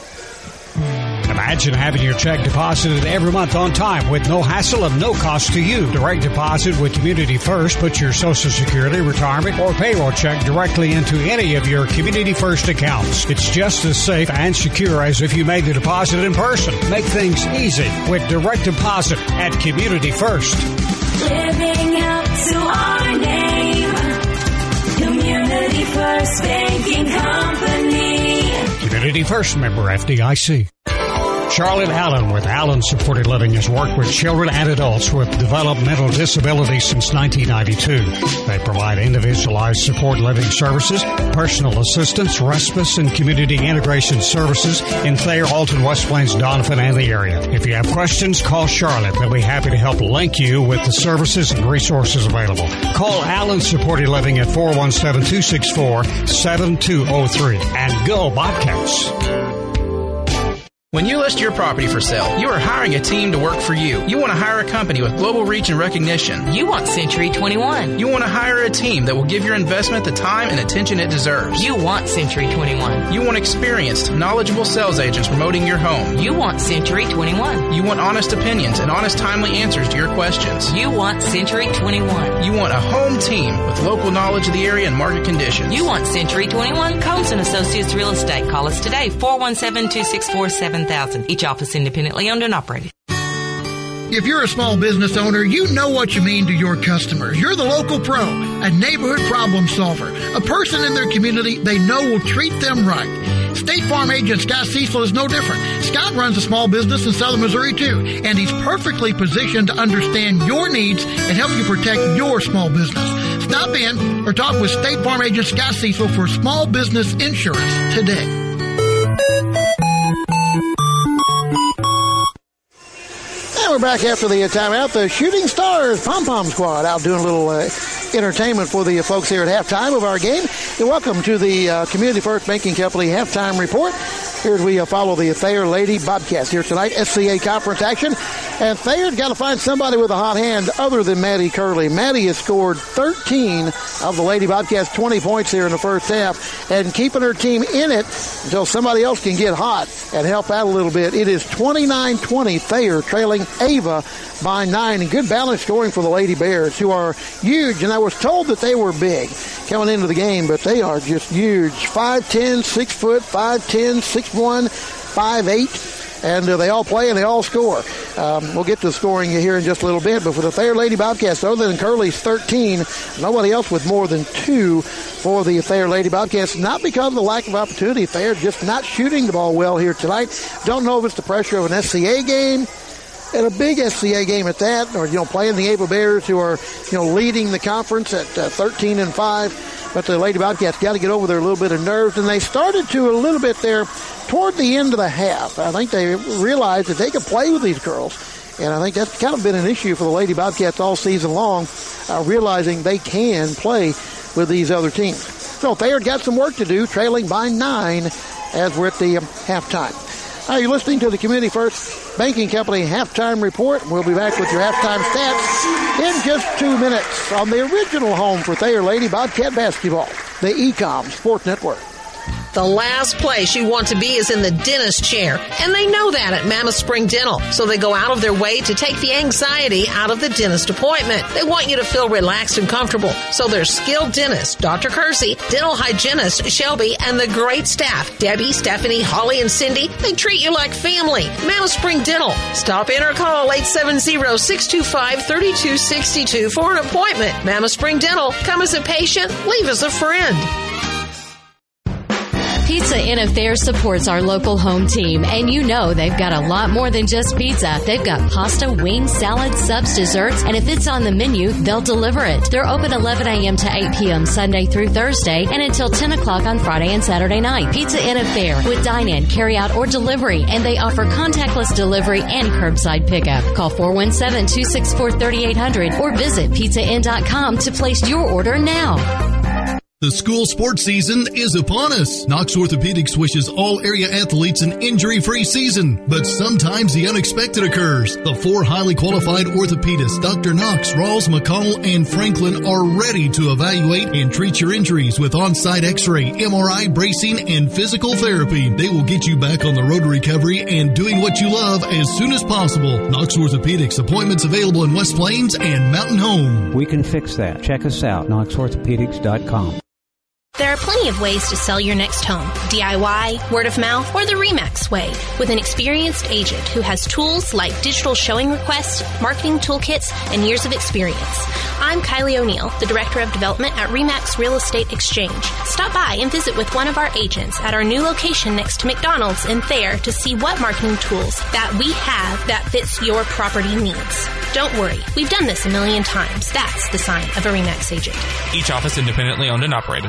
Imagine having your check deposited every month on time with no hassle and no cost to you. Direct deposit with Community First puts your Social Security, retirement, or payroll check directly into any of your Community First accounts. It's just as safe and secure as if you made the deposit in person. Make things easy with direct deposit at Community First. Living up to our name, Community First Banking Company. Community First, member F D I C. Charlotte Allen with Allen Supported Living has worked with children and adults with developmental disabilities since nineteen ninety-two. They provide individualized support living services, personal assistance, respite, and community integration services in Thayer, Alton, West Plains, Donovan, and the area. If you have questions, call Charlotte. They'll be happy to help link you with the services and resources available. Call Allen Supported Living at four one seven, two six four, seven two zero three and go Bobcats. When you list your property for sale, you are hiring a team to work for you. You want to hire a company with global reach and recognition. You want Century twenty-one. You want to hire a team that will give your investment the time and attention it deserves. You want Century twenty-one. You want experienced, knowledgeable sales agents promoting your home. You want Century twenty-one. You want honest opinions and honest, timely answers to your questions. You want Century twenty-one. You want a home team with local knowledge of the area and market conditions. You want Century twenty-one. Combs and Associates Real Estate. Call us today, four one seven, two six four, seven thousand. Each office independently owned and operated. If you're a small business owner, you know what you mean to your customers. You're the local pro, a neighborhood problem solver, a person in their community they know will treat them right. State Farm agent Scott Cecil is no different. Scott runs a small business in southern Missouri, too, and he's perfectly positioned to understand your needs and help you protect your small business. Stop in or talk with State Farm agent Scott Cecil for small business insurance today. And we're back after the timeout. The Shooting Stars Pom-Pom Squad out doing a little uh, entertainment for the folks here at halftime of our game. And welcome to the uh, Community First Banking Company halftime report. Here as we uh, follow the Thayer Lady Bobcats here tonight, S C A conference action. And Thayer's got to find somebody with a hot hand other than Maddie Curley. Maddie has scored thirteen of the Lady Bobcats, twenty points here in the first half, and keeping her team in it until somebody else can get hot and help out a little bit. It is twenty-nine twenty, Thayer trailing Ava by nine. And good balance scoring for the Lady Bears, who are huge. And I was told that they were big coming into the game, but they are just huge. five ten, six foot, five ten, six one, five eight. And uh, they all play and they all score. Um, we'll get to the scoring here in just a little bit. But for the Thayer Lady Bobcats, other than Curley's thirteen, nobody else with more than two for the Thayer Lady Bobcats. Not because of the lack of opportunity. Thayer just not shooting the ball well here tonight. Don't know if it's the pressure of an S C A game, and a big S C A game at that, or, you know, playing the Ava Bears, who are, you know, leading the conference at uh, thirteen and five. But the Lady Bobcats got to get over their little bit of nerves, and they started to a little bit there toward the end of the half. I think they realized that they could play with these girls, and I think that's kind of been an issue for the Lady Bobcats all season long, uh, realizing they can play with these other teams. So Thayer got some work to do, trailing by nine as we're at the um, halftime. Now you're listening to the Community First Banking Company halftime report. We'll be back with your halftime stats in just two minutes on the original home for Thayer Lady Bobcat basketball, the Ecom Sports Network. The last place you want to be is in the dentist chair, and they know that at Mammoth Spring Dental, so they go out of their way to take the anxiety out of the dentist appointment. They want you to feel relaxed and comfortable, so their skilled dentist, Doctor Kersey, dental hygienist Shelby, and the great staff, Debbie, Stephanie, Holly, and Cindy, they treat you like family. Mammoth Spring Dental. Stop in or call eight seven zero, six two five, three two six two for an appointment. Mammoth Spring Dental. Come as a patient, leave as a friend. Pizza Inn of Thayer supports our local home team, and you know they've got a lot more than just pizza. They've got pasta, wings, salads, subs, desserts, and if it's on the menu, they'll deliver it. They're open eleven a.m. to eight p.m. Sunday through Thursday and until ten o'clock on Friday and Saturday night. Pizza Inn of Thayer with dine-in, carry-out, or delivery, and they offer contactless delivery and curbside pickup. Call four one seven, two six four, three eight zero zero or visit pizza inn dot com to place your order now. The school sports season is upon us. Knox Orthopedics wishes all area athletes an injury-free season, but sometimes the unexpected occurs. The four highly qualified orthopedists, Doctor Knox, Rawls, McConnell, and Franklin, are ready to evaluate and treat your injuries with on-site x-ray, M R I, bracing, and physical therapy. They will get you back on the road to recovery and doing what you love as soon as possible. Knox Orthopedics, appointments available in West Plains and Mountain Home. We can fix that. Check us out, knox orthopedics dot com. There are plenty of ways to sell your next home. D I Y, word of mouth, or the RE/MAX way, with an experienced agent who has tools like digital showing requests, marketing toolkits, and years of experience. I'm Kylie O'Neill, the Director of Development at RE/MAX Real Estate Exchange. Stop by and visit with one of our agents at our new location next to McDonald's in Thayer to see what marketing tools that we have that fits your property needs. Don't worry, we've done this a million times. That's the sign of a RE/MAX agent. Each office independently owned and operated.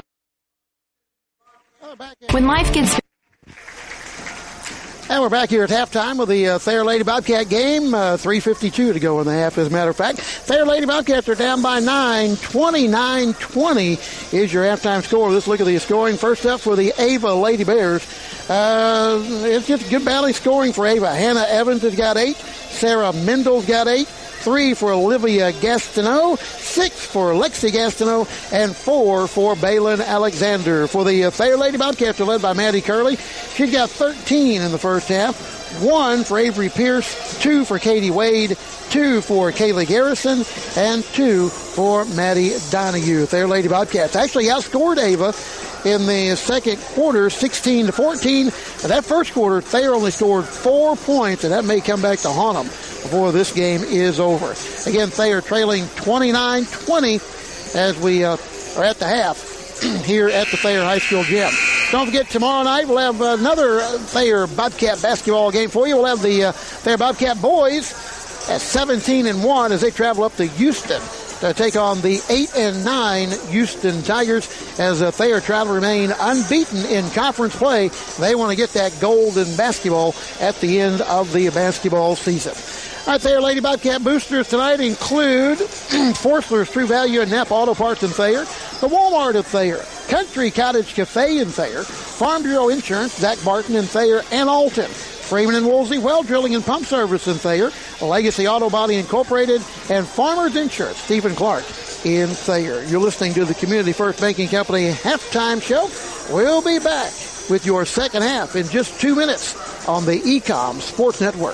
When life gets... And we're back here at halftime with the uh, Thayer Lady Bobcat game. Uh, three fifty-two to go in the half, as a matter of fact. Thayer Lady Bobcats are down by nine. twenty-nine twenty is your halftime score. Let's look at the scoring. First up for the Ava Lady Bears. Uh, it's just good balanced scoring for Ava. Hannah Evans has got eight. Sarah Mendel's got eight. Three for Olivia Gastineau, six for Lexi Gastineau, and four for Balin Alexander. For the uh, Thayer Lady Bobcats are led by Maddie Curley. She's got thirteen in the first half. One for Avery Pierce, two for Katie Wade, two for Kaylee Garrison, and two for Maddie Donahue. Thayer Lady Bobcats actually outscored Ava in the second quarter, sixteen to fourteen. And that first quarter, Thayer only scored four points, and that may come back to haunt them before this game is over. Again, Thayer trailing twenty-nine twenty as we uh, are at the half here at the Thayer High School gym. Don't forget, tomorrow night we'll have another Thayer Bobcat basketball game for you. We'll have the uh, Thayer Bobcat boys at seventeen and one as they travel up to Houston to take on the eight and nine Houston Tigers as uh, Thayer try to remain unbeaten in conference play. They want to get that gold in basketball at the end of the basketball season. All right, Thayer Lady Bobcat boosters tonight include Forstler's True Value and Napa Auto Parts in Thayer, the Walmart of Thayer, Country Cottage Cafe in Thayer, Farm Bureau Insurance, Zach Barton in Thayer and Alton, Freeman and Woolsey Well Drilling and Pump Service in Thayer, Legacy Auto Body Incorporated, and Farmers Insurance, Stephen Clark in Thayer. You're listening to the Community First Banking Company halftime show. We'll be back with your second half in just two minutes on the E COM Sports Network.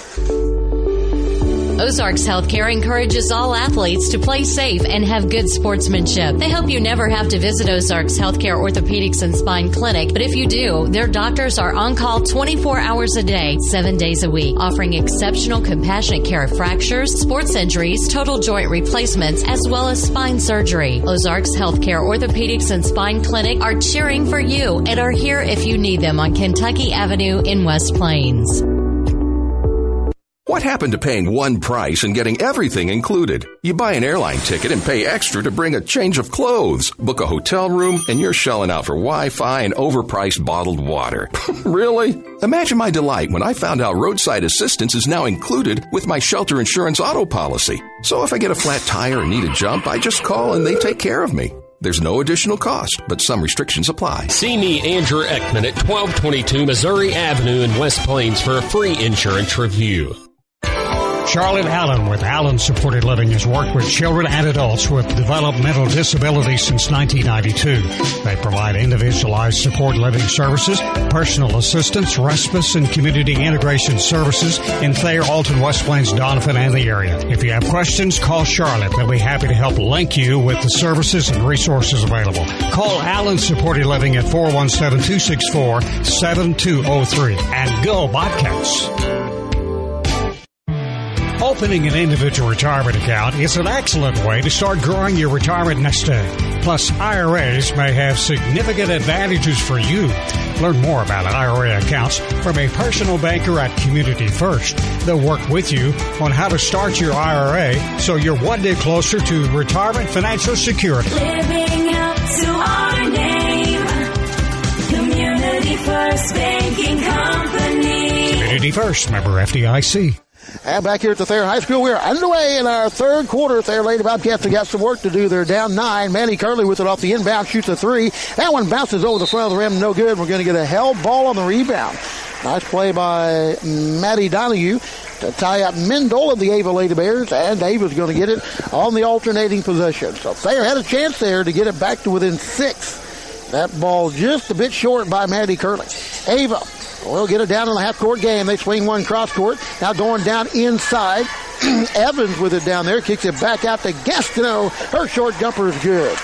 Ozarks Healthcare encourages all athletes to play safe and have good sportsmanship. They hope you never have to visit Ozarks Healthcare Orthopedics and Spine Clinic, but if you do, their doctors are on call twenty-four hours a day, seven days a week, offering exceptional compassionate care of fractures, sports injuries, total joint replacements, as well as spine surgery. Ozarks Healthcare Orthopedics and Spine Clinic are cheering for you and are here if you need them on Kentucky Avenue in West Plains. What happened to paying one price and getting everything included? You buy an airline ticket and pay extra to bring a change of clothes, book a hotel room, and you're shelling out for Wi-Fi and overpriced bottled water. Really? Imagine my delight when I found out roadside assistance is now included with my shelter insurance auto policy. So if I get a flat tire and need a jump, I just call and they take care of me. There's no additional cost, but some restrictions apply. See me, Andrew Ekman, at twelve twenty-two Missouri Avenue in West Plains for a free insurance review. Charlotte Allen with Allen Supported Living has worked with children and adults with developmental disabilities since nineteen ninety-two. They provide individualized support living services, personal assistance, respite, and community integration services in Thayer, Alton, West Plains, Donovan, and the area. If you have questions, call Charlotte. They'll be happy to help link you with the services and resources available. Call Allen Supported Living at four one seven, two six four, seven two zero three. And go Bobcats! Opening an individual retirement account is an excellent way to start growing your retirement nest egg. Plus, I R As may have significant advantages for you. Learn more about I R A accounts from a personal banker at Community First. They'll work with you on how to start your I R A so you're one day closer to retirement financial security. Living up to our name, Community First Banking Company. Community First, member F D I C. And back here at the Thayer High School, we're underway in our third quarter. Thayer Lady Bobcats have got some work to do. They're down nine. Manny Curley with it off the inbound, shoots a three. That one bounces over the front of the rim, no good. We're going to get a held ball on the rebound. Nice play by Maddie Donahue to tie up Mendel of the Ava Lady Bears, and Ava's going to get it on the alternating possession. So Thayer had a chance there to get it back to within six. That ball just a bit short by Maddie Curley. Ava will get it down in the half-court game. They swing one cross-court. Now going down inside. Evans with it down there. Kicks it back out to Gastineau. Her short jumper is good.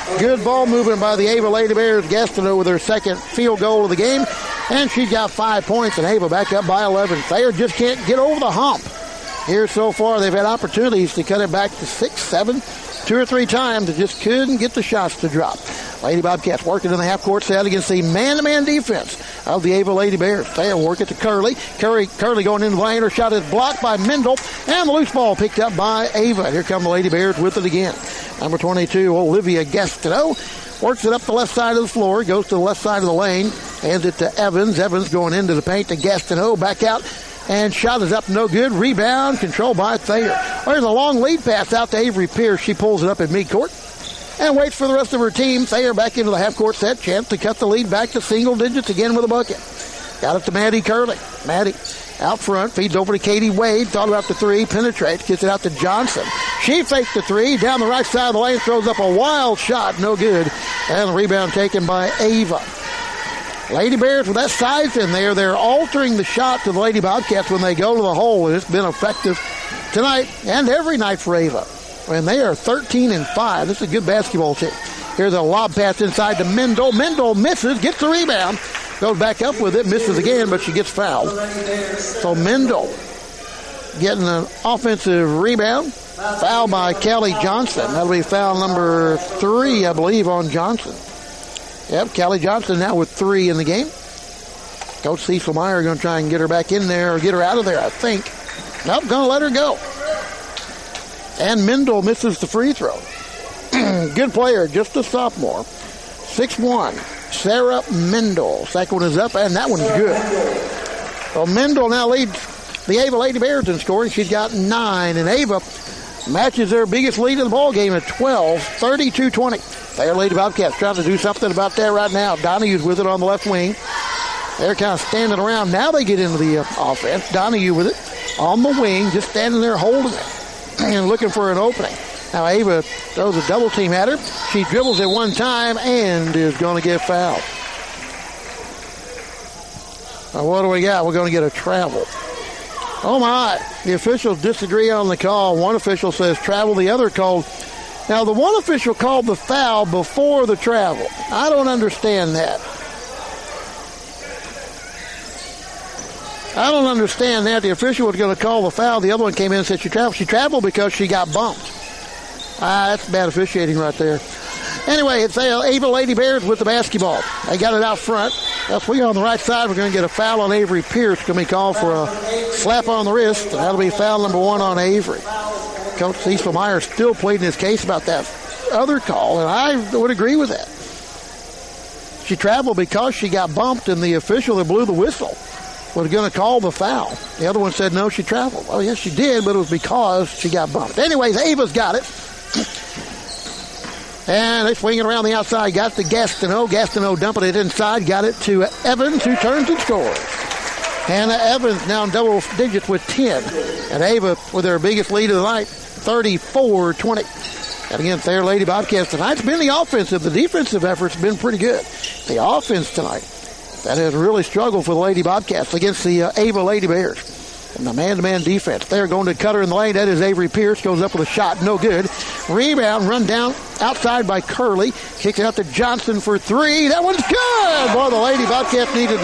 Good ball movement by the Ava Lady Bears. Gastineau with her second field goal of the game. And she got five points, and Ava back up by eleven. Thayer just can't get over the hump. Here so far, they've had opportunities to cut it back to six, seven, two or three times. They just couldn't get the shots to drop. Lady Bobcats working in the half-court set against the man-to-man defense of the Ava Lady Bears. Thayer work it to Curley. Curley, Curley going into the lane. Her shot is blocked by Mendel, and the loose ball picked up by Ava. Here come the Lady Bears with it again. Number twenty-two, Olivia Gastineau, works it up the left side of the floor, goes to the left side of the lane, hands it to Evans. Evans going into the paint to Gastineau, back out, and shot is up, no good. Rebound, controlled by Thayer. There's a long lead pass out to Avery Pierce. She pulls it up at midcourt and waits for the rest of her team. Thayer back into the half-court set. Chance to cut the lead back to single digits again with a bucket. Got it to Maddie Curley. Maddie out front, feeds over to Katie Wade. Thought about the three, penetrates, gets it out to Johnson. She faked the three, down the right side of the lane, throws up a wild shot, no good. And the rebound taken by Ava. Lady Bears with that size in there, they're altering the shot to the Lady Bobcats when they go to the hole, and it's been effective tonight and every night for Ava. And they are thirteen and five. This is a good basketball team. Here's a lob pass inside to Mendel. Mendel misses, gets the rebound, goes back up with it, misses again, but she gets fouled. So Mendel getting an offensive rebound. Foul by Kelly Johnson. That'll be foul number three, I believe, on Johnson. Yep, Kelly Johnson now with three in the game. Coach Cecil Meyer going to try and get her back in there or get her out of there, I think. Nope, going to let her go. And Mendel misses the free throw. Good player, just a sophomore. six one, Sarah Mendel. Second one is up, and that one's good. So Mendel now leads the Ava Lady Bears in scoring. She's got nine, and Ava matches their biggest lead in the ball game at twelve, thirty-two twenty. Thayer Lady Bobcats trying to do something about that right now. Donahue's with it on the left wing. They're kind of standing around. Now they get into the uh, offense. Donahue with it on the wing, just standing there holding it and looking for an opening. Now Ava throws a double team at her. She dribbles at one time and is going to get fouled. Now what do we got? We're going to get a travel. Oh my, the officials disagree on the call. One official says travel, the other called. Now the one official called the foul before the travel. I don't understand that. I don't understand that. The official was going to call the foul. The other one came in and said she traveled. She traveled because she got bumped. Ah, that's bad officiating right there. Anyway, it's uh, Ava Lady Bears with the basketball. They got it out front. That's we on the right side. We're going to get a foul on Avery Pierce. Going to be called for a slap on the wrist. And that'll be foul number one on Avery. Coach Cecil Meyer still pleading his case about that other call, and I would agree with that. She traveled because she got bumped, and the official that blew the whistle was going to call the foul. The other one said, no, she traveled. Well, yes, she did, but it was because she got bumped. Anyways, Ava's got it. And they swing it around the outside. Got to Gastineau. Gastineau dumping it inside. Got it to Evans, who turns and scores. Hannah Evans now in double digits with ten. And Ava with their biggest lead of the night, thirty-four twenty. And again, Thayer Lady Bobcats tonight's been the offensive. The defensive effort's been pretty good. The offense tonight, that has really struggled for the Lady Bobcats against the uh, Ava Lady Bears. And the man-to-man defense. They're going to cut her in the lane. That is Avery Pierce. Goes up with a shot. No good. Rebound. Run down outside by Curley. Kicks it out to Johnson for three. That one's good. Boy, the Lady Bobcats needed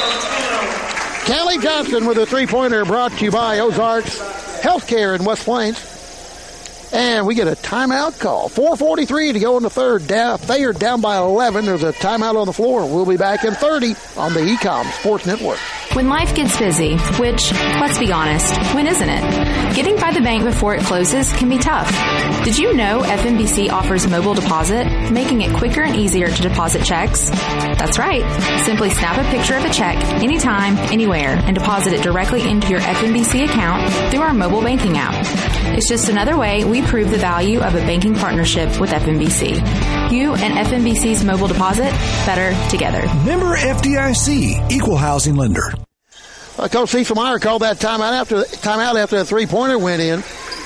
that. Kelly Johnson with a three-pointer brought to you by Ozarks Healthcare in West Plains. And we get a timeout call. four forty-three to go in the third. Down, Thayer down by eleven. There's a timeout on the floor. We'll be back in thirty on the E COM Sports Network. When life gets busy, which, let's be honest, when isn't it? Getting by the bank before it closes can be tough. Did you know F M B C offers mobile deposit, making it quicker and easier to deposit checks? That's right. Simply snap a picture of a check anytime, anywhere, and deposit it directly into your F M B C account through our mobile banking app. It's just another way we prove the value of a banking partnership with F M B C. You and F M B C's mobile deposit, better together. Member F D I C, Equal Housing Lender. Uh, Coach Cecil Meyer called that timeout after timeout after the three-pointer went in,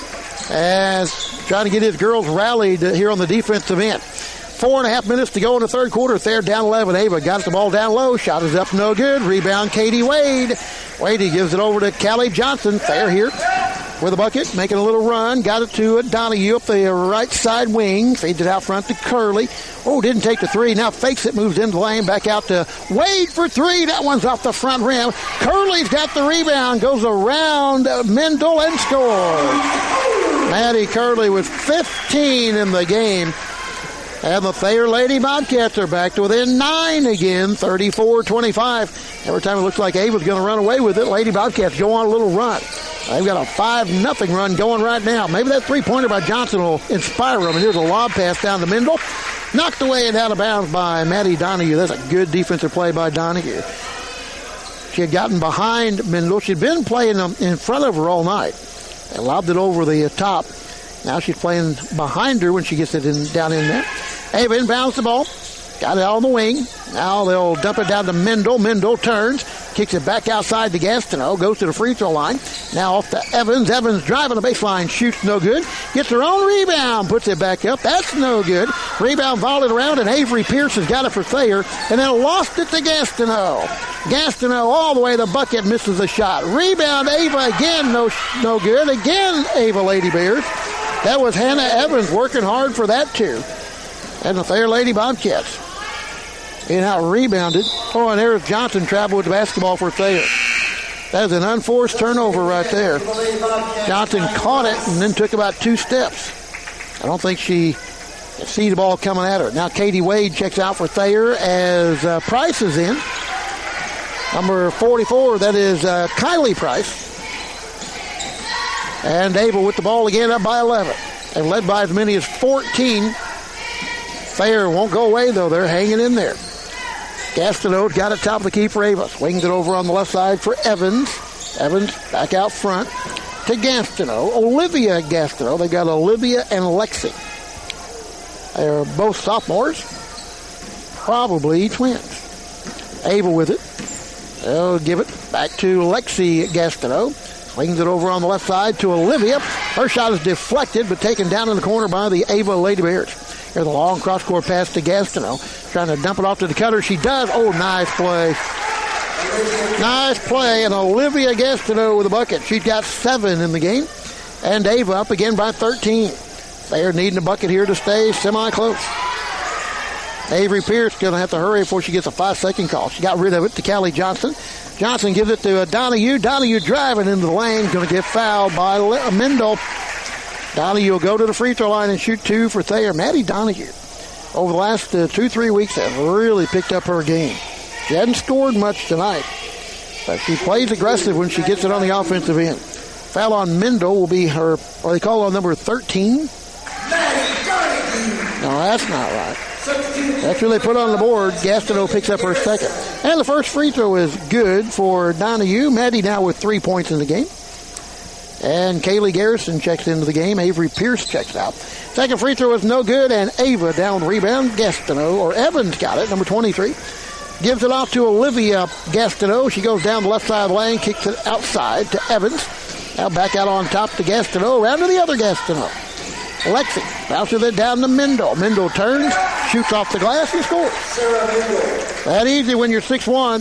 as trying to get his girls rallied here on the defensive end. Four and a half minutes to go in the third quarter. Thayer down eleven. Ava got the ball down low. Shot is up, no good. Rebound, Katie Wade. Wade gives it over to Callie Johnson. Thayer here with a bucket, making a little run. Got it to Donahue up the right side wing. Feeds it out front to Curley. Oh, didn't take the three. Now fakes it, moves into the lane. Back out to Wade for three. That one's off the front rim. Curley's got the rebound. Goes around Mendel and scores. Maddie Curley with fifteen in the game. And the Thayer Lady Bobcats are back to within nine again, thirty-four twenty-five. Every time it looks like Ava's going to run away with it, Lady Bobcats go on a little run. They've got a five nothing run going right now. Maybe that three-pointer by Johnson will inspire them. And here's a lob pass down to Mendel. Knocked away and out of bounds by Maddie Donahue. That's a good defensive play by Donahue. She had gotten behind Mendel. She'd been playing in front of her all night and lobbed it over the top. Now she's playing behind her when she gets it in, down in there. Ava inbounds the ball. Got it out on the wing. Now they'll dump it down to Mendel. Mendel turns. Kicks it back outside to Gastineau. Goes to the free throw line. Now off to Evans. Evans driving the baseline. Shoots no good. Gets her own rebound. Puts it back up. That's no good. Rebound volleyed around, and Avery Pierce has got it for Thayer. And then lost it to Gastineau. Gastineau all the way to the bucket. Misses the shot. Rebound Ava again. No, no good. Again Ava Lady Bears. That was Hannah Evans working hard for that too. And the Thayer Lady Bobcats being out rebounded. Oh, and there's Johnson traveled with the basketball for Thayer. That is an unforced turnover right there. Johnson caught it and then took about two steps. I don't think she see the ball coming at her. Now Katie Wade checks out for Thayer as uh, Price is in. Number forty-four, that is uh, Kylie Price. And Ava with the ball again, up by eleven. They've led by as many as fourteen. Thayer won't go away, though. They're hanging in there. Gastineau got it top of the key for Ava. Swings it over on the left side for Evans. Evans back out front to Gastineau. Olivia Gastineau. They got Olivia and Lexi. They're both sophomores. Probably twins. Ava with it. They'll give it back to Lexi Gastineau. Swings it over on the left side to Olivia. Her shot is deflected, but taken down in the corner by the Ava Lady Bears. Here's a long cross-court pass to Gastineau. Trying to dump it off to the cutter. She does. Oh, nice play. Nice play. And Olivia Gastineau with a bucket. She's got seven in the game. And Ava up again by thirteen. They're needing a bucket here to stay semi-close. Avery Pierce going to have to hurry before she gets a five-second call. She got rid of it to Callie Johnson. Johnson gives it to uh, Donahue. Donahue driving into the lane. Going to get fouled by Le- Mendel. Donahue will go to the free throw line and shoot two for Thayer. Maddie Donahue, over the last uh, two, three weeks, has really picked up her game. She hadn't scored much tonight, but she plays aggressive when she gets it on the offensive end. Foul on Mendel will be her, or they call on number thirteen. No, that's not right. That's who they put on the board. Gastineau picks up her second. And the first free throw is good for Donahue. Maddie now with three points in the game. And Kaylee Garrison checks into the game. Avery Pierce checks out. Second free throw is no good, and Ava down the rebound. Gastineau, or Evans got it, number twenty-three. Gives it off to Olivia Gastineau. She goes down the left side of the lane, kicks it outside to Evans. Now back out on top to Gastineau, around to the other Gastineau. Lexi bounces it down to Mendel. Mendel turns, shoots off the glass, and scores. That easy when you're six one.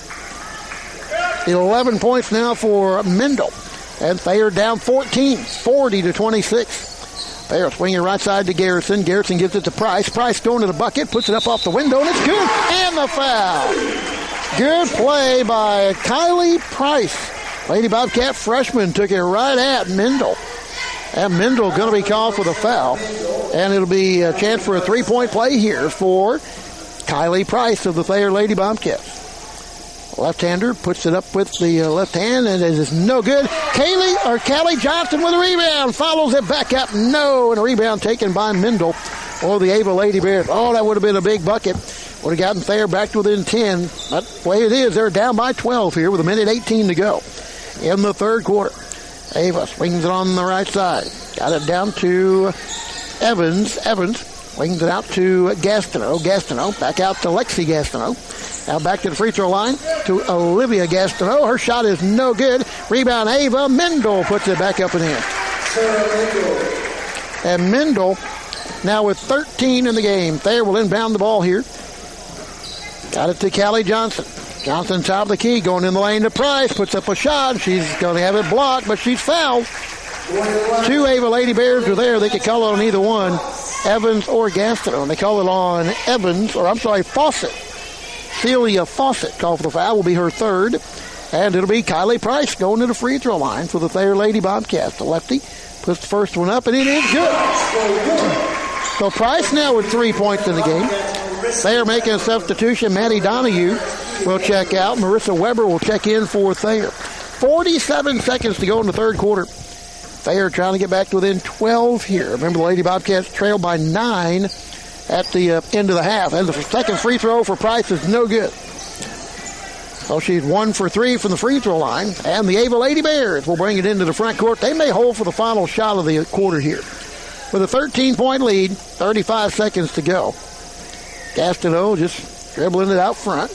eleven points now for Mendel. And Thayer down fourteen, forty to twenty-six. Thayer swinging right side to Garrison. Garrison gives it to Price. Price going to the bucket, puts it up off the window, and it's good. And the foul. Good play by Kylie Price. Lady Bobcat freshman took it right at Mendel. And Mendel going to be called for the foul. And it'll be a chance for a three-point play here for Kylie Price of the Thayer Lady Bobcats. Left-hander puts it up with the uh, left hand, and it is no good. Kaylee, or Callie Johnson with a rebound. Follows it back up. No, and a rebound taken by Mendel. Oh, the Ava Lady Bears. Oh, that would have been a big bucket. Would have gotten Thayer back to within ten. But the way it is, they're down by twelve here with a minute eighteen to go in the third quarter. Ava swings it on the right side. Got it down to Evans. Evans swings it out to Gastineau. Gastineau back out to Lexi Gastineau. Now back to the free throw line to Olivia Gastineau. Her shot is no good. Rebound Ava. Mendel puts it back up and in. And Mendel now with thirteen in the game. Thayer will inbound the ball here. Got it to Callie Johnson. Johnson top of the key, going in the lane to Price. Puts up a shot. She's going to have it blocked, but she's fouled. Two Ava Lady Bears are there. They could call on either one, Evans or Gastineau. And they call it on Evans, or I'm sorry, Fawcett. Celia Fawcett called for the foul. Will be her third. And it'll be Kylie Price going to the free throw line for the Thayer Lady Bobcats. The lefty puts the first one up, and it is good. So Price now with three points in the game. Thayer making a substitution. Maddie Donahue will check out. Marissa Weber will check in for Thayer. forty-seven seconds to go in the third quarter. Thayer trying to get back to within twelve here. Remember, the Lady Bobcats trailed by nine at the uh, end of the half. And the second free throw for Price is no good. So she's one for three from the free throw line. And the Ava Lady Bears will bring it into the front court. They may hold for the final shot of the quarter here. With a thirteen-point lead, thirty-five seconds to go. Gastineau just dribbling it out front.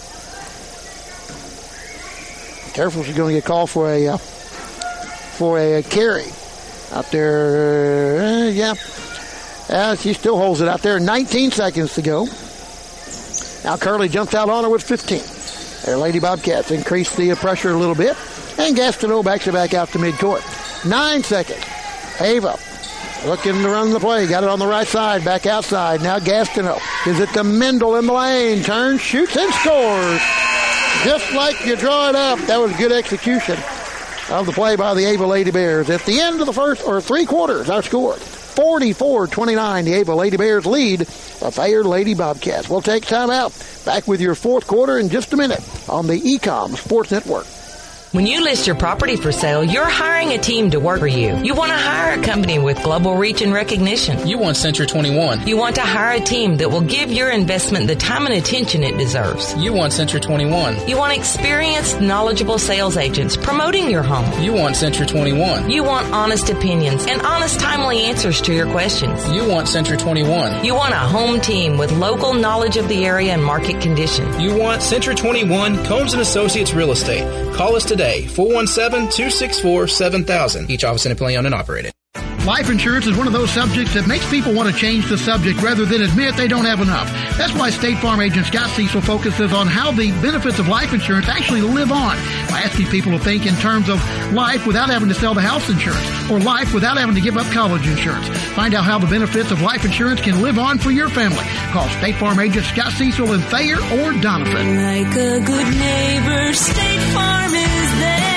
Careful, she's going to get called for a uh, for a, a carry out there. Uh, yeah, uh, she still holds it out there. nineteen seconds to go. Now Curley jumps out on her with fifteen. Their Lady Bobcats increase the pressure a little bit, and Gastineau backs it back out to midcourt. Nine seconds. Ava looking to run the play. Got it on the right side, back outside. Now Gastineau gives it to Mendel in the lane. Turns, shoots, and scores. Just like you draw it up. That was good execution of the play by the Ava Lady Bears. At the end of the first, or three quarters, our score, forty-four twenty-nine. The Ava Lady Bears lead the Thayer Lady Bobcats. We'll take time out. Back with your fourth quarter in just a minute on the E COM Sports Network. When you list your property for sale, you're hiring a team to work for you. You want to hire a company with global reach and recognition. You want Century twenty-one. You want to hire a team that will give your investment the time and attention it deserves. You want Century twenty-one. You want experienced, knowledgeable sales agents promoting your home. You want Century twenty-one. You want honest opinions and honest, timely answers to your questions. You want Century twenty-one. You want a home team with local knowledge of the area and market conditions. You want Century twenty-one Combs and Associates Real Estate. Call us today. four one seven, two six four, seven thousand. Each office independently owned and operated. Life insurance is one of those subjects that makes people want to change the subject rather than admit they don't have enough. That's why State Farm agent Scott Cecil focuses on how the benefits of life insurance actually live on by asking people to think in terms of life without having to sell the house insurance or life without having to give up college insurance. Find out how the benefits of life insurance can live on for your family. Call State Farm agent Scott Cecil in Thayer or Donovan. Like a good neighbor, State Farm is there.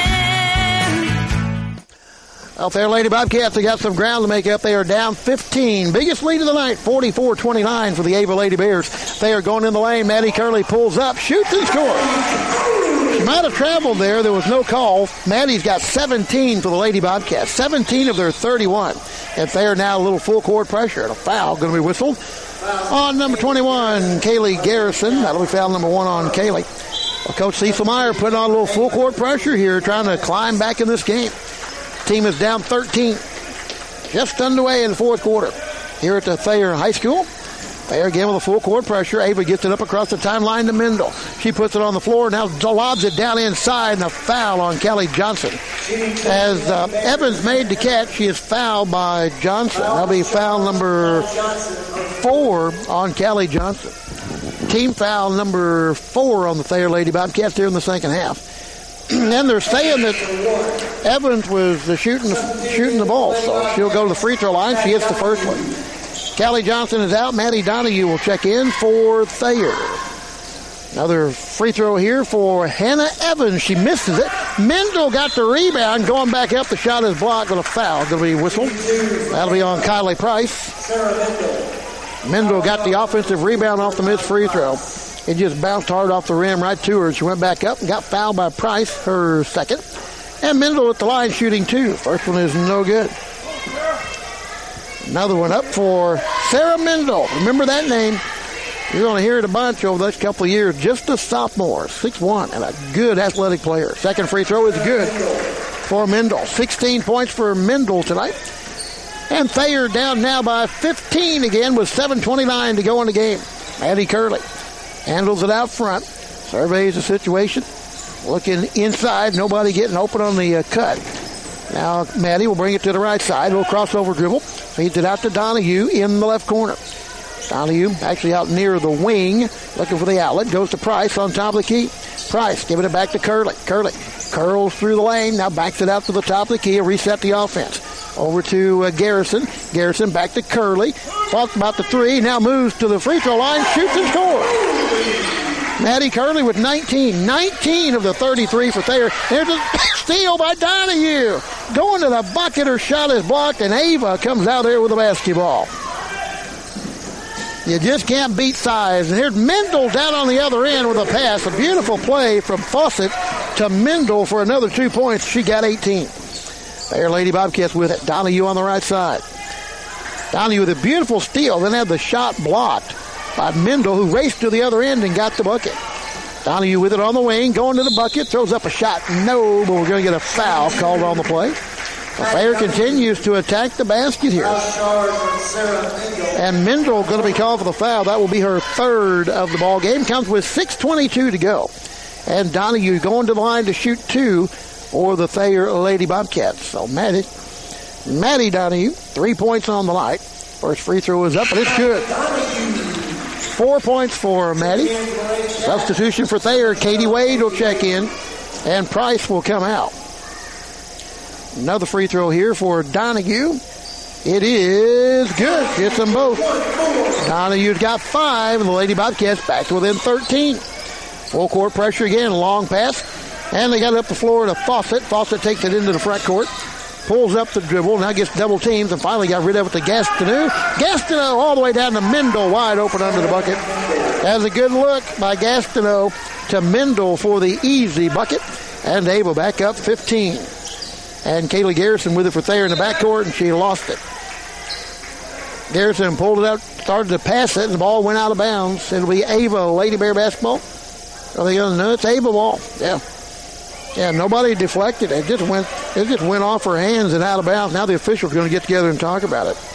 Out there, Lady Bobcats, they got some ground to make up. They are down fifteen. Biggest lead of the night, forty-four twenty-nine for the Ava Lady Bears. They are going in the lane. Maddie Curley pulls up, shoots and scores. She might have traveled there. There was no call. Maddie's got seventeen for the Lady Bobcats. seventeen of their thirty-one. And they are now a little full court pressure. And a foul going to be whistled on number twenty-one, Kaylee Garrison. That'll be foul number one on Kaylee. Well, Coach Cecil Meyer putting on a little full court pressure here, trying to climb back in this game. Team is down thirteen. Just underway in the fourth quarter here at the Thayer High School. Thayer again with a full court pressure. Ava gets it up across the timeline to Mendel. She puts it on the floor. Now lobs it down inside, and a foul on Kelly Johnson. As uh, Evans made the catch, she is fouled by Johnson. That'll be foul number four on Kelly Johnson. Team foul number four on the Thayer Lady Bobcats here in the second half. And they're saying that Evans was shooting shooting the ball, so she'll go to the free throw line. She hits the first one. Callie Johnson is out. Maddie Donahue will check in for Thayer. Another free throw here for Hannah Evans. She misses it. Mendel got the rebound. Going back up, the shot is blocked with a foul. Going to be whistled. That'll be on Kylie Price. Mendel got the offensive rebound off the missed free throw. It just bounced hard off the rim right to her. She went back up and got fouled by Price, her second. And Mendel at the line shooting two. First one is no good. Another one up for Sarah Mendel. Remember that name. You're going to hear it a bunch over the next couple of years. Just a sophomore, six one, and a good athletic player. Second free throw is good for Mendel. sixteen points for Mendel tonight. And Thayer down now by fifteen again with seven twenty-nine to go in the game. Maddie Curley handles it out front. Surveys the situation. Looking inside. Nobody getting open on the uh, cut. Now Maddie will bring it to the right side. Little crossover dribble. Feeds it out to Donahue in the left corner. Donahue actually out near the wing. Looking for the outlet. Goes to Price on top of the key. Price giving it back to Curley. Curley curls through the lane. Now backs it out to the top of the key. Reset the offense. Over to uh, Garrison. Garrison back to Curley. Thought about the three. Now moves to the free throw line. Shoots and scores. Maddie Curley with nineteen. nineteen of the thirty-three for Thayer. There's a steal by Donahue. Going to the bucket. Her shot is blocked, and Ava comes out there with the basketball. You just can't beat size. And here's Mendel down on the other end with a pass. A beautiful play from Fawcett to Mendel for another two points. She got eighteen. There, Lady Bobcats with it. Donahue on the right side. Donahue with a beautiful steal, then had the shot blocked by Mendel, who raced to the other end and got the bucket. Donahue with it on the wing, going to the bucket, throws up a shot. No, but we're going to get a foul called on the play. The Thayer continues to attack the basket here. And Mendel going to be called for the foul. That will be her third of the ball game. Comes with six twenty-two to go. And Donahue going to the line to shoot two for the Thayer Lady Bobcats. So Maddie, Maddie Donahue, three points on the night. First free throw is up, and it's good. Four points for Maddie. Substitution for Thayer. Katie Wade will check in, and Price will come out. Another free throw here for Donahue. It is good. Hits them both. Donahue's got five, and the Lady Bobcats back to within thirteen. Full court pressure again. Long pass. And they got it up the floor to Fawcett. Fawcett takes it into the front court. Pulls up the dribble. Now gets double teams and finally got rid of it to Gastineau. Gastineau all the way down to Mendel, wide open under the bucket. Has a good look by Gastineau to Mendel for the easy bucket. And Ava back up fifteen. And Kaylee Garrison with it for Thayer in the backcourt, and she lost it. Garrison pulled it out, started to pass it, and the ball went out of bounds. It'll be Ava Lady Bear basketball. Are they going to know it's Ava ball? Yeah. Yeah, nobody deflected. It just went it just went off her hands and out of bounds. Now the officials are going to get together and talk about it.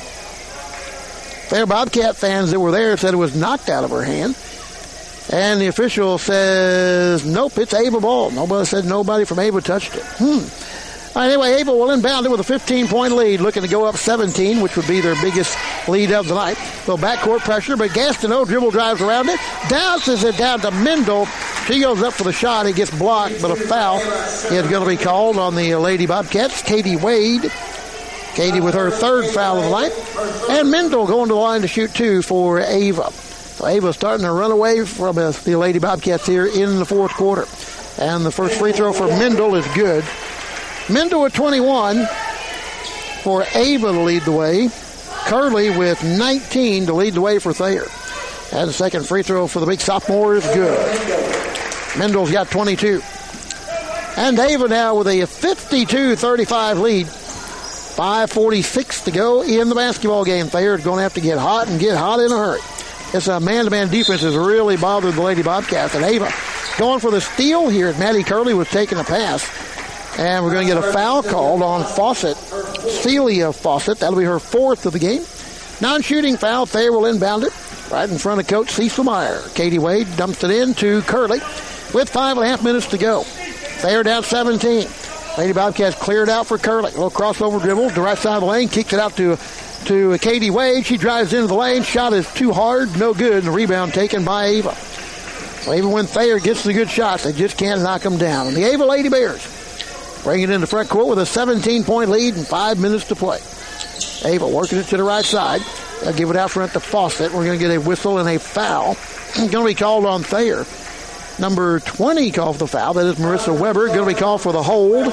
Fair Bobcat fans that were there said it was knocked out of her hand. And the official says, nope, it's Ava ball. Nobody said nobody from Ava touched it. Hmm. All right, anyway, Ava will inbound it with a fifteen-point lead, looking to go up seventeen, which would be their biggest lead of the night. So backcourt pressure, but Gastineau dribble drives around it, bounces it down to Mendel. She goes up for the shot. It gets blocked, but a foul is going to be called on the Lady Bobcats. Katie Wade. Katie with her third foul of the night. And Mendel going to the line to shoot two for Ava. So Ava starting to run away from the Lady Bobcats here in the fourth quarter. And the first free throw for Mendel is good. Mendel with twenty-one for Ava to lead the way. Curley with nineteen to lead the way for Thayer. And the second free throw for the big sophomore is good. Mendel's got twenty-two. And Ava now with a fifty-two thirty-five lead. five forty-six to go in the basketball game. Thayer's going to have to get hot and get hot in a hurry. It's a man-to-man defense has really bothered the Lady Bobcats. And Ava going for the steal here. Maddie Curley was taking a pass. And we're going to get a foul called on Fawcett. Celia Fawcett. That'll be her fourth of the game. Non-shooting foul. Thayer will inbound it right in front of Coach Cecil Meyer. Katie Wade dumps it in to Curley with five and a half minutes to go. Thayer down seventeen. Lady Bobcats cleared out for Curley. A little crossover dribble to the right side of the lane. Kicks it out to, to Katie Wade. She drives into the lane. Shot is too hard. No good. And the rebound taken by Ava. So even when Thayer gets the good shots, they just can't knock them down. And the Ava Lady Bears bring it into front court with a seventeen-point lead and five minutes to play. Ava working it to the right side. They'll give it out front to Fawcett. We're going to get a whistle and a foul. Going to be called on Thayer. Number twenty called for the foul. That is Marissa Weber. Going to be called for the hold.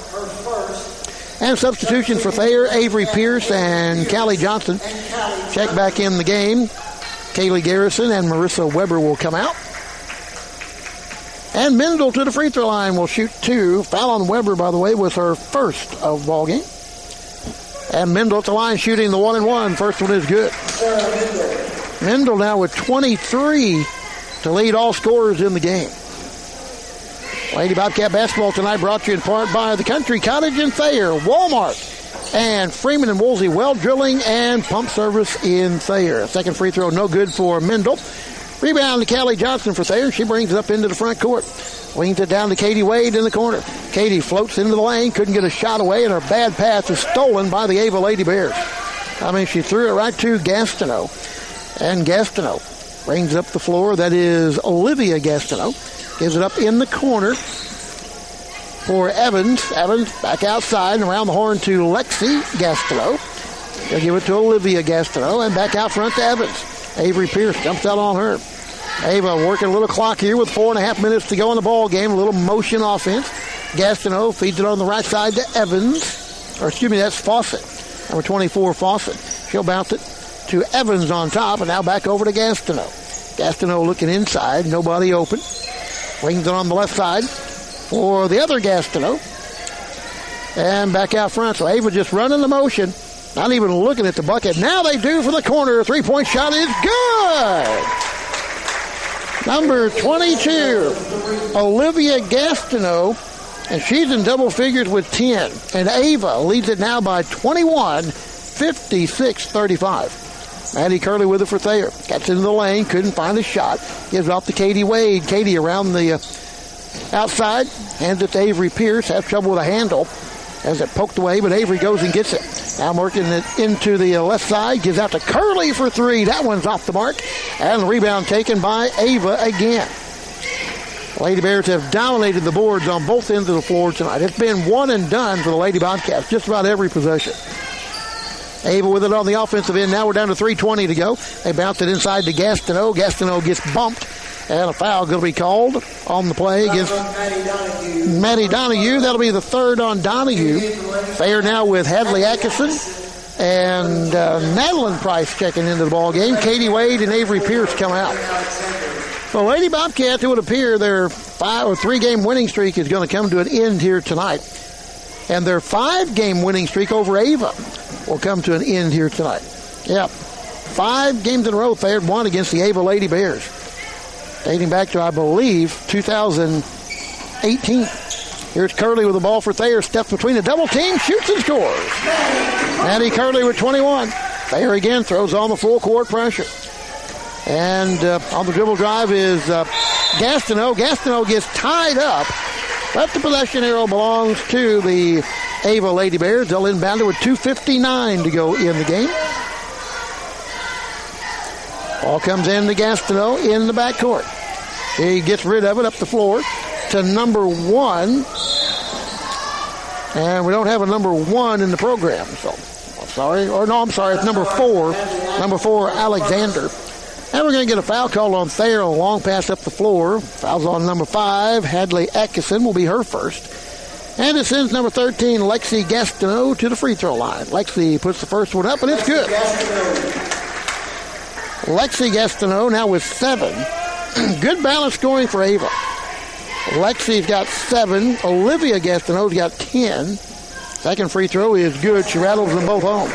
And substitution for Thayer, Avery Pierce and Callie Johnson. Check back in the game. Kaylee Garrison and Marissa Weber will come out. And Mendel to the free throw line will shoot two. Foul on Weber, by the way, was her first of the ball game. And Mendel at the line shooting the one and one. First one is good. Mendel now with twenty-three to lead all scorers in the game. Lady Bobcat basketball tonight brought to you in part by the Country Cottage in Thayer, Walmart, and Freeman and Woolsey Well Drilling and Pump Service in Thayer. Second free throw, no good for Mendel. Rebound to Callie Johnson for Thayer. She brings it up into the front court. Wings it down to Katie Wade in the corner. Katie floats into the lane. Couldn't get a shot away, and her bad pass is stolen by the Ava Lady Bears. I mean, she threw it right to Gastineau. And Gastineau brings it up the floor. That is Olivia Gastineau. Gives it up in the corner. for Evans. Evans back outside and around the horn to Lexi Gastineau. They'll give it to Olivia Gastineau and back out front to Evans. Avery Pierce jumps out on her. Ava working a little clock here with four and a half minutes to go in the ball game. A little motion offense. Gastineau feeds it on the right side to Evans. Or excuse me, that's Fawcett. Number twenty-four, Fawcett. She'll bounce it to Evans on top, and now back over to Gastineau. Gastineau looking inside. Nobody open. Wings it on the left side for the other Gastineau. And back out front. So Ava just running the motion. Not even looking at the bucket. Now they do for the corner. Three-point shot is good. Number twenty-two, Olivia Gastineau, and she's in double figures with ten. And Ava leads it now by twenty-one, fifty-six thirty-five. Maddie Curley with it for Thayer. Gets into the lane, couldn't find a shot. Gives off to Katie Wade. Katie around the uh, outside, hands it to Avery Pierce. Has trouble with a handle as it poked away, but Avery goes and gets it. Now working it into the left side, gives out to Curley for three. That one's off the mark. And the rebound taken by Ava again. Lady Bears have dominated the boards on both ends of the floor tonight. It's been one and done for the Lady Bobcats, just about every possession. Ava with it on the offensive end. Now we're down to three twenty to go. They bounce it inside to Gastineau. Gastineau gets bumped. And a foul going to be called on the play against Maddie Donahue. That'll be the third on Donahue. They are now with Hadley Atkinson and uh, Madeline Price checking into the ball game. Katie Wade and Avery Pierce come out. So Lady Bobcats, it would appear their five or three-game winning streak is going to come to an end here tonight. And their five-game winning streak over Ava will come to an end here tonight. Yeah, five games in a row they had won against the Ava Lady Bears. Dating back to, I believe, two thousand eighteen. Here's Curley with the ball for Thayer. Steps between a double team, shoots and scores. Maddie Curley with twenty-one. Thayer again throws on the full court pressure. And uh, on the dribble drive is uh, Gastineau. Gastineau gets tied up. But the possession arrow belongs to the Ava Lady Bears. They'll inbound it with two fifty-nine to go in the game. Ball comes in to Gastineau in the backcourt. He gets rid of it up the floor to number one. And we don't have a number one in the program. So, I'm sorry. Or no, I'm sorry. It's number four. Number four, Alexander. And we're going to get a foul call on Thayer. A long pass up the floor. Foul's on number five. Hadley Atkinson will be her first. And it sends number thirteen, Lexi Gastineau, to the free throw line. Lexi puts the first one up, and it's good. Lexi Gastineau now with seven. Good balance scoring for Ava. Lexi's got seven. Olivia Gastineau's got ten. Second free throw is good. She rattles them both home.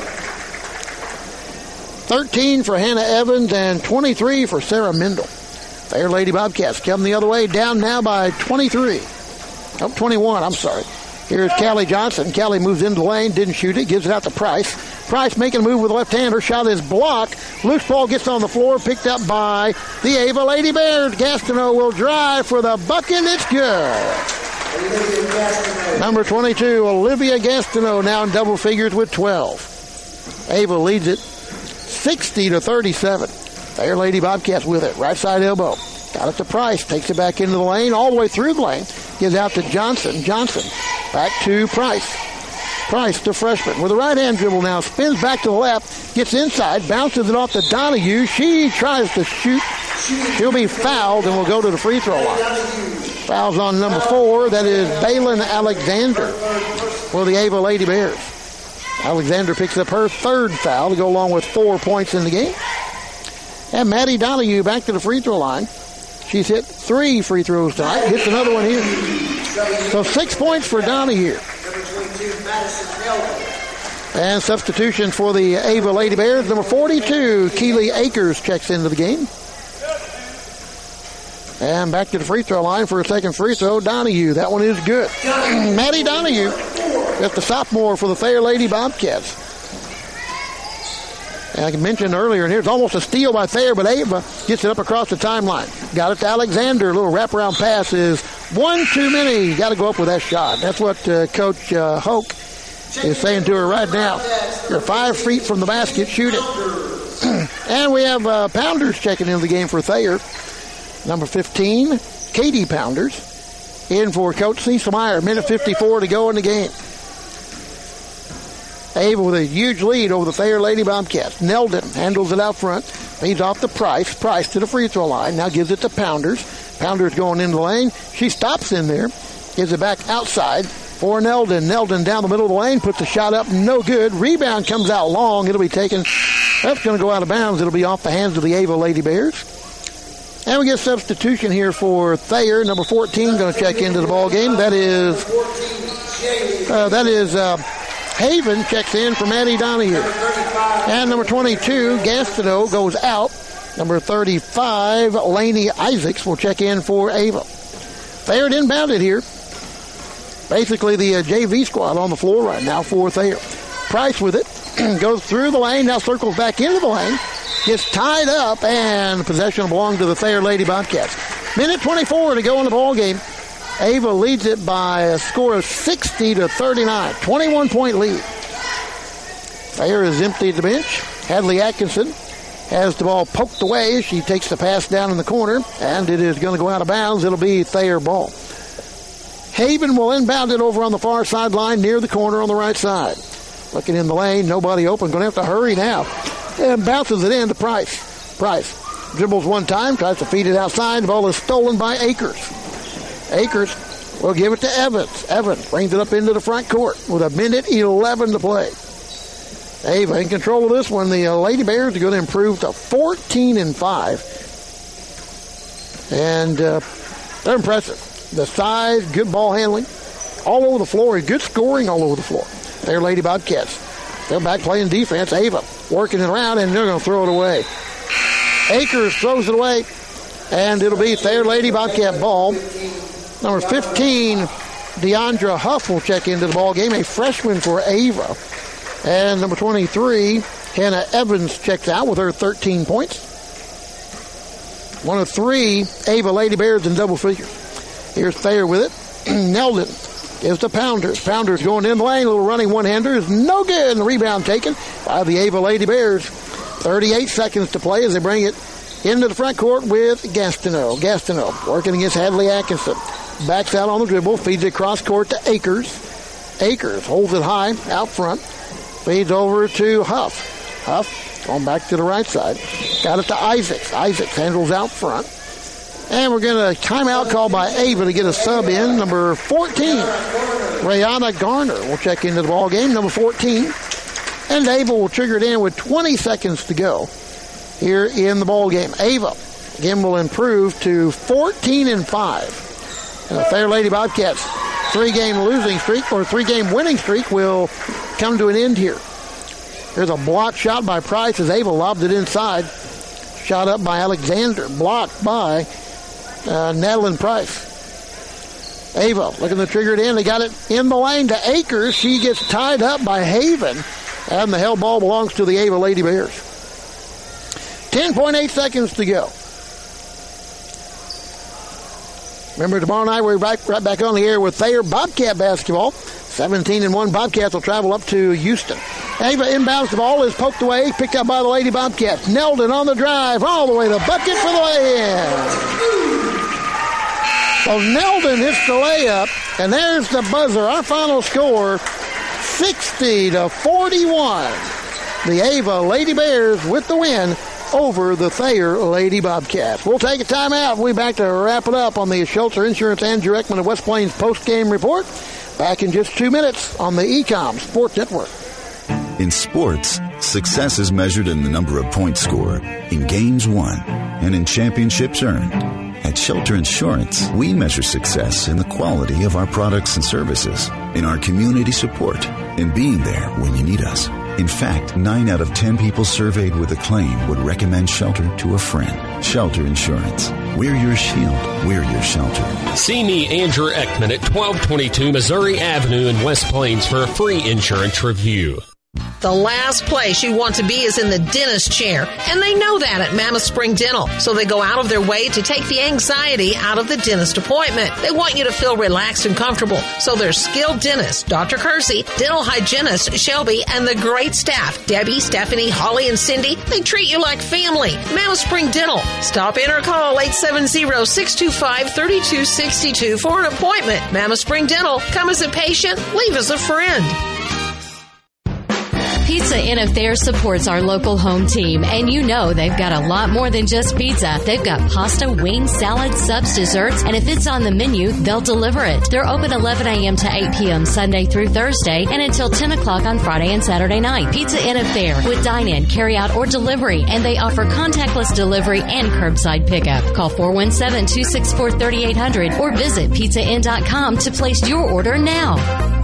thirteen for Hannah Evans and twenty-three for Sarah Mendel. Thayer Lady Bobcats come the other way, down now by twenty-three. Oh, twenty-one, I'm sorry. Here's Callie Johnson. Callie moves into the lane, didn't shoot it, gives it out to Price. Price making a move with the left hand. Her shot is blocked. Loose ball gets on the floor, picked up by the Ava Lady Bears. Gastineau will drive for the bucket. It's good. Number twenty-two, Olivia Gastineau, now in double figures with twelve. Ava leads it sixty to thirty-seven. Thayer Lady Bobcats with it. Right side elbow. Got it to Price. Takes it back into the lane, all the way through the lane. Gives out to Johnson. Johnson back to Price. Price, the freshman, with a right-hand dribble now. Spins back to the left. Gets inside. Bounces it off to Donahue. She tries to shoot. She'll be fouled and will go to the free throw line. Fouls on number four. That is Balin Alexander for the Ava Lady Bears. Alexander picks up her third foul to go along with four points in the game. And Maddie Donahue back to the free throw line. She's hit three free throws tonight. Gets another one here. So six points for Donahue. And substitution for the Ava Lady Bears. Number forty-two, Keely Akers checks into the game. And back to the free throw line for a second free throw. Donahue. That one is good. Maddie Donahue, just the sophomore for the Thayer Lady Bobcats. And I mentioned earlier, and here's almost a steal by Thayer, but Ava gets it up across the timeline. Got it to Alexander. A little wraparound pass is one too many. You got to go up with that shot. That's what uh, Coach uh, Hoke is saying to her right now. You're five feet from the basket. Shoot it. And we have uh, Pounders checking into the game for Thayer. Number fifteen, Katie Pounders. in for Coach Cecil Meyer. minute fifty-four to go in the game. Ava with a huge lead over the Thayer Lady Bobcats. Nelden handles it out front. Feeds off to Price. Price to the free throw line. Now gives it to Pounders. Pounders going into the lane. She stops in there. Gives it back outside for Nelden. Nelden down the middle of the lane. Puts the shot up. No good. Rebound comes out long. It'll be taken. That's going to go out of bounds. It'll be off the hands of the Ava Lady Bears. And we get substitution here for Thayer. Number fourteen going to check into the ball game. That is, uh, that is, uh, Haven checks in for Maddie Donahue. And number twenty-two, Gastineau, goes out. Number thirty-five, Laney Isaacs, will check in for Ava. Thayer inbounded here. Basically the uh, J V squad on the floor right now for Thayer. Price with it. Goes through the lane, now circles back into the lane. Gets tied up, and possession belongs to the Thayer Lady Bobcats. minute twenty-four to go in the ball game. Ava leads it by a score of sixty to thirty-nine. twenty-one point lead. Thayer is empty at the bench. Hadley Atkinson has the ball poked away. She takes the pass down in the corner, and it is going to go out of bounds. It'll be Thayer ball. Haven will inbound it over on the far sideline near the corner on the right side. Looking in the lane, nobody open. Going to have to hurry now. And bounces it in to Price. Price dribbles one time, tries to feed it outside. The ball is stolen by Akers. Akers will give it to Evans. Evans brings it up into the front court with a minute eleven to play. Ava in control of this one. The uh, Lady Bears are going to improve to fourteen and five. And uh, they're impressive. The size, good ball handling, all over the floor, and good scoring all over the floor. They're Lady Bobcats. They're back playing defense. Ava working it around, and they're going to throw it away. Akers throws it away, and it'll be Thayer Lady Bobcat ball. Number fifteen, Deandra Huff will check into the ball game, a freshman for Ava. And number twenty-three, Hannah Evans checks out with her thirteen points. One of three Ava Lady Bears in double figures. Here's Thayer with it. Nelden gives to Pounders. Pounders going in the lane. A little running one-hander is no good. And the rebound taken by the Ava Lady Bears. thirty-eight seconds to play as they bring it into the front court with Gastineau. Gastineau working against Hadley Atkinson. Backs out on the dribble. Feeds it cross court to Akers. Akers holds it high out front. Feeds over to Huff. Huff going back to the right side. Got it to Isaacs. Isaacs handles out front. And we're going to timeout call by Ava to get a sub in. Number fourteen, Rihanna Garner will check into the ball game. Number fourteen. And Ava will trigger it in with twenty seconds to go here in the ball game. Ava, again, will improve to fourteen and five. And the Thayer Lady Bobcats three-game losing streak or three-game winning streak will come to an end here. Here's a block shot by Price as Ava lobbed it inside. Shot up by Alexander. Blocked by uh, Madeline Price. Ava looking to trigger it in. They got it in the lane to Akers. She gets tied up by Haven. And the held ball belongs to the Ava Lady Bears. ten point eight seconds to go. Remember, tomorrow night we're right, right back on the air with Thayer Bobcat basketball. seventeen and one Bobcats will travel up to Houston. Ava inbounds the ball, is poked away, picked up by the Lady Bobcats. Nelden on the drive, all the way to the bucket for the lay-in. So Nelden hits the layup, and there's the buzzer. Our final score, sixty to forty-one. The Ava Lady Bears with the win over the Thayer Lady Bobcats. We'll take a timeout. We'll be back to wrap it up on the Shelter Insurance Andrew Ekman of West Plains post-game report. Back in just two minutes on the E COM Sports Network. In sports, success is measured in the number of points scored, in games won, and in championships earned. At Shelter Insurance, we measure success in the quality of our products and services, in our community support, in being there when you need us. In fact, nine out of ten people surveyed with a claim would recommend Shelter to a friend. Shelter Insurance. We're your shield. We're your shelter. See me, Andrew Ekman, at twelve twenty-two Missouri Avenue in West Plains for a free insurance review. The last place you want to be is in the dentist chair, and they know that at Mammoth Spring Dental, so they go out of their way to take the anxiety out of the dentist appointment. They want you to feel relaxed and comfortable, so their skilled dentist, Doctor Kersey, dental hygienist Shelby, and the great staff, Debbie, Stephanie, Holly, and Cindy, they treat you like family. Mammoth Spring Dental. Stop in or call eight seven zero, six two five, three two six two for an appointment. Mammoth Spring Dental. Come as a patient, leave as a friend. Pizza Inn of Thayer supports our local home team, and you know they've got a lot more than just pizza. They've got pasta, wings, salads, subs, desserts, and if it's on the menu, they'll deliver it. They're open eleven a.m. to eight p.m. Sunday through Thursday and until ten o'clock on Friday and Saturday night. Pizza Inn of Thayer with dine-in, carry-out, or delivery, and they offer contactless delivery and curbside pickup. Call four one seven, two six four, three eight zero zero or visit pizza inn dot com to place your order now.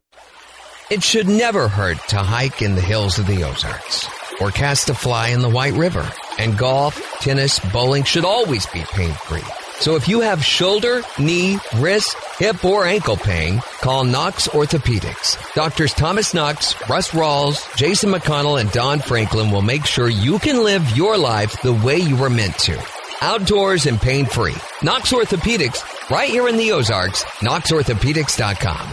It should never hurt to hike in the hills of the Ozarks or cast a fly in the White River. And golf, tennis, bowling should always be pain-free. So if you have shoulder, knee, wrist, hip, or ankle pain, call Knox Orthopedics. Doctors Thomas Knox, Russ Rawls, Jason McConnell, and Don Franklin will make sure you can live your life the way you were meant to. Outdoors and pain-free. Knox Orthopedics, right here in the Ozarks, knox orthopedics dot com.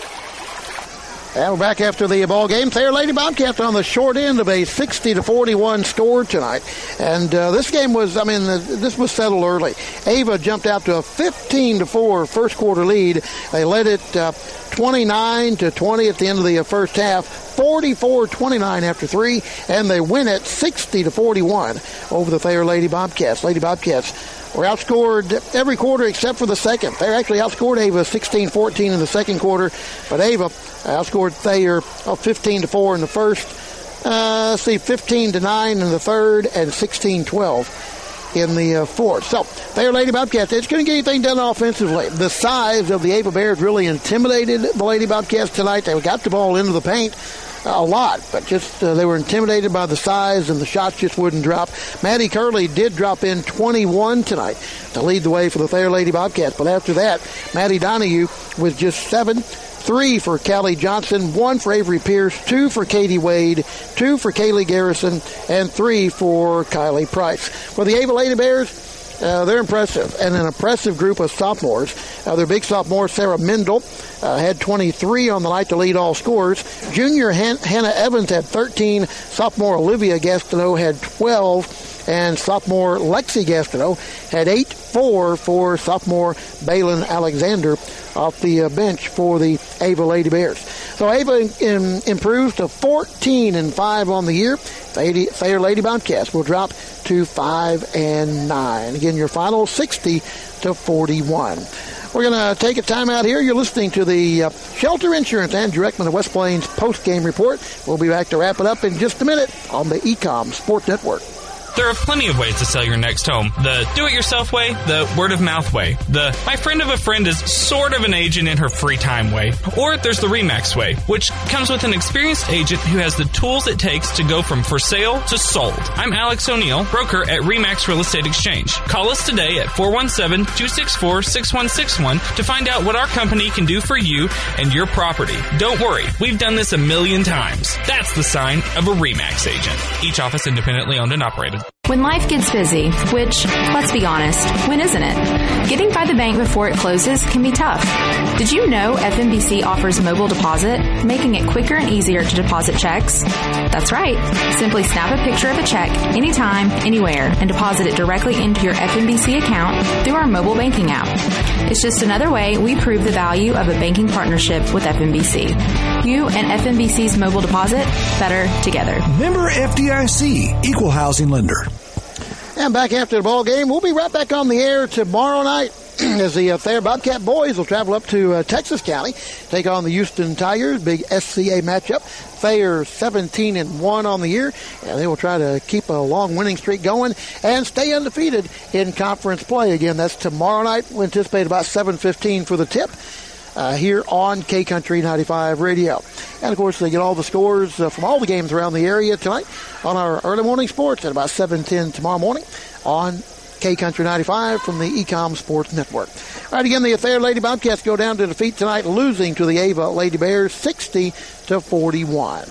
And we're back after the ball game. Thayer Lady Bobcats on the short end of a sixty to forty-one score tonight. And uh, this game was, I mean, uh, this was settled early. Ava jumped out to a fifteen to four first quarter lead. They led it uh, twenty-nine to twenty at the end of the uh, first half, forty-four twenty-nine after three, and they win it sixty to forty-one over the Thayer Lady Bobcats. Lady Bobcats were outscored every quarter except for the second. They actually outscored Ava sixteen fourteen in the second quarter, but Ava outscored Thayer fifteen to four in the first. Uh, let's see, fifteen to nine in the third, and sixteen twelve in the uh, fourth. So, Thayer Lady Bobcats, it's going to get anything done offensively. The size of the Ava Bears really intimidated the Lady Bobcats tonight. They got the ball into the paint a lot, but just uh, they were intimidated by the size, and the shots just wouldn't drop. Maddie Curley did drop in twenty-one tonight to lead the way for the Thayer Lady Bobcats, but after that, Maddie Donahue was just seven. Three for Callie Johnson, one for Avery Pierce, two for Katie Wade, two for Kaylee Garrison, and three for Kylie Price. For the Ava Lady Bears, uh, they're impressive, and an impressive group of sophomores. Uh, their big sophomore, Sarah Mendel, uh, had twenty-three on the night to lead all scorers. Junior Han- Hannah Evans had thirteen. Sophomore Olivia Gastineau had twelve. And sophomore Lexi Gastineau had eight four for sophomore Balin Alexander off the uh, bench for the Ava Lady Bears. So Ava in, improves to fourteen and five on the year. Thayer Lady Bobcats will drop to five and nine. Again, your final sixty to forty-one. We're going to take a timeout here. You're listening to the uh, Shelter Insurance and Directman of West Plains post-game report. We'll be back to wrap it up in just a minute on the E Com Sport Network. There are plenty of ways to sell your next home. The do-it-yourself way, the word-of-mouth way, the my friend of a friend is sort of an agent in her free time way, or there's the RE/MAX way, which comes with an experienced agent who has the tools it takes to go from for sale to sold. I'm Alex O'Neill, broker at RE/MAX Real Estate Exchange. Call us today at four one seven, two six four, six one six one to find out what our company can do for you and your property. Don't worry, we've done this a million times. That's the sign of a RE/MAX agent. Each office independently owned and operated. When life gets busy, which, let's be honest, when isn't it? Getting by the bank before it closes can be tough. Did you know F M B C offers mobile deposit, making it quicker and easier to deposit checks? That's right. Simply snap a picture of a check anytime, anywhere, and deposit it directly into your F M B C account through our mobile banking app. It's just another way we prove the value of a banking partnership with F M B C. You and F M B C's mobile deposit, better together. Member F D I C, Equal Housing Lender. And back after the ball game, we'll be right back on the air tomorrow night as the uh, Thayer Bobcat boys will travel up to uh, Texas County, take on the Houston Tigers, big S C A matchup. Thayer seventeen and one on the year, and they will try to keep a long winning streak going and stay undefeated in conference play. Again, that's tomorrow night. We anticipate about seven fifteen for the tip. Uh, here on K-Country ninety-five Radio. And, of course, they get all the scores uh, from all the games around the area tonight on our early morning sports at about seven ten tomorrow morning on K-Country ninety-five from the E Com Sports Network. All right, again, the Thayer Lady Bobcats go down to defeat tonight, losing to the Ava Lady Bears sixty to forty-one.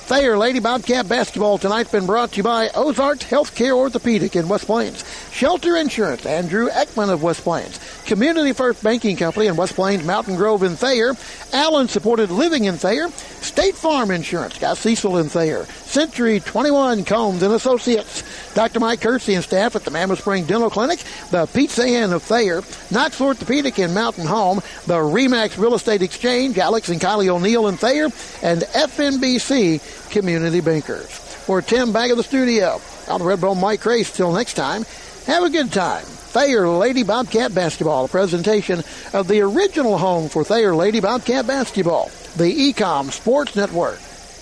Thayer Lady Bobcat basketball tonight's been brought to you by Ozarks Healthcare Orthopedic in West Plains, Shelter Insurance, Andrew Ekman of West Plains, Community First Banking Company in West Plains, Mountain Grove in Thayer, Allen Supported Living in Thayer, State Farm Insurance, Scott Cecil in Thayer, Century twenty-one Combs and Associates, Doctor Mike Kersey and staff at the Mammoth Spring Dental Clinic, the Pizza Inn of Thayer, Knox Orthopedic in Mountain Home, the Remax Real Estate Exchange, Alex and Kylie O'Neill in Thayer, and F N B C Community Bankers. For Tim, back of the studio, I'm the Redbone Mike Race. Till next time, have a good time. Thayer Lady Bobcat Basketball, a presentation of the original home for Thayer Lady Bobcat Basketball, the Ecom Sports Network.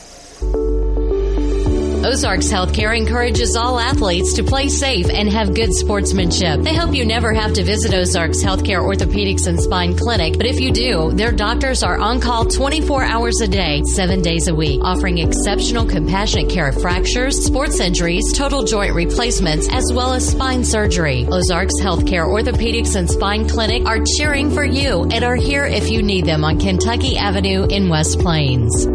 Ozarks Healthcare encourages all athletes to play safe and have good sportsmanship. They hope you never have to visit Ozarks Healthcare Orthopedics and Spine Clinic, but if you do, their doctors are on call twenty-four hours a day, seven days a week, offering exceptional compassionate care of fractures, sports injuries, total joint replacements, as well as spine surgery. Ozarks Healthcare Orthopedics and Spine Clinic are cheering for you and are here if you need them on Kentucky Avenue in West Plains.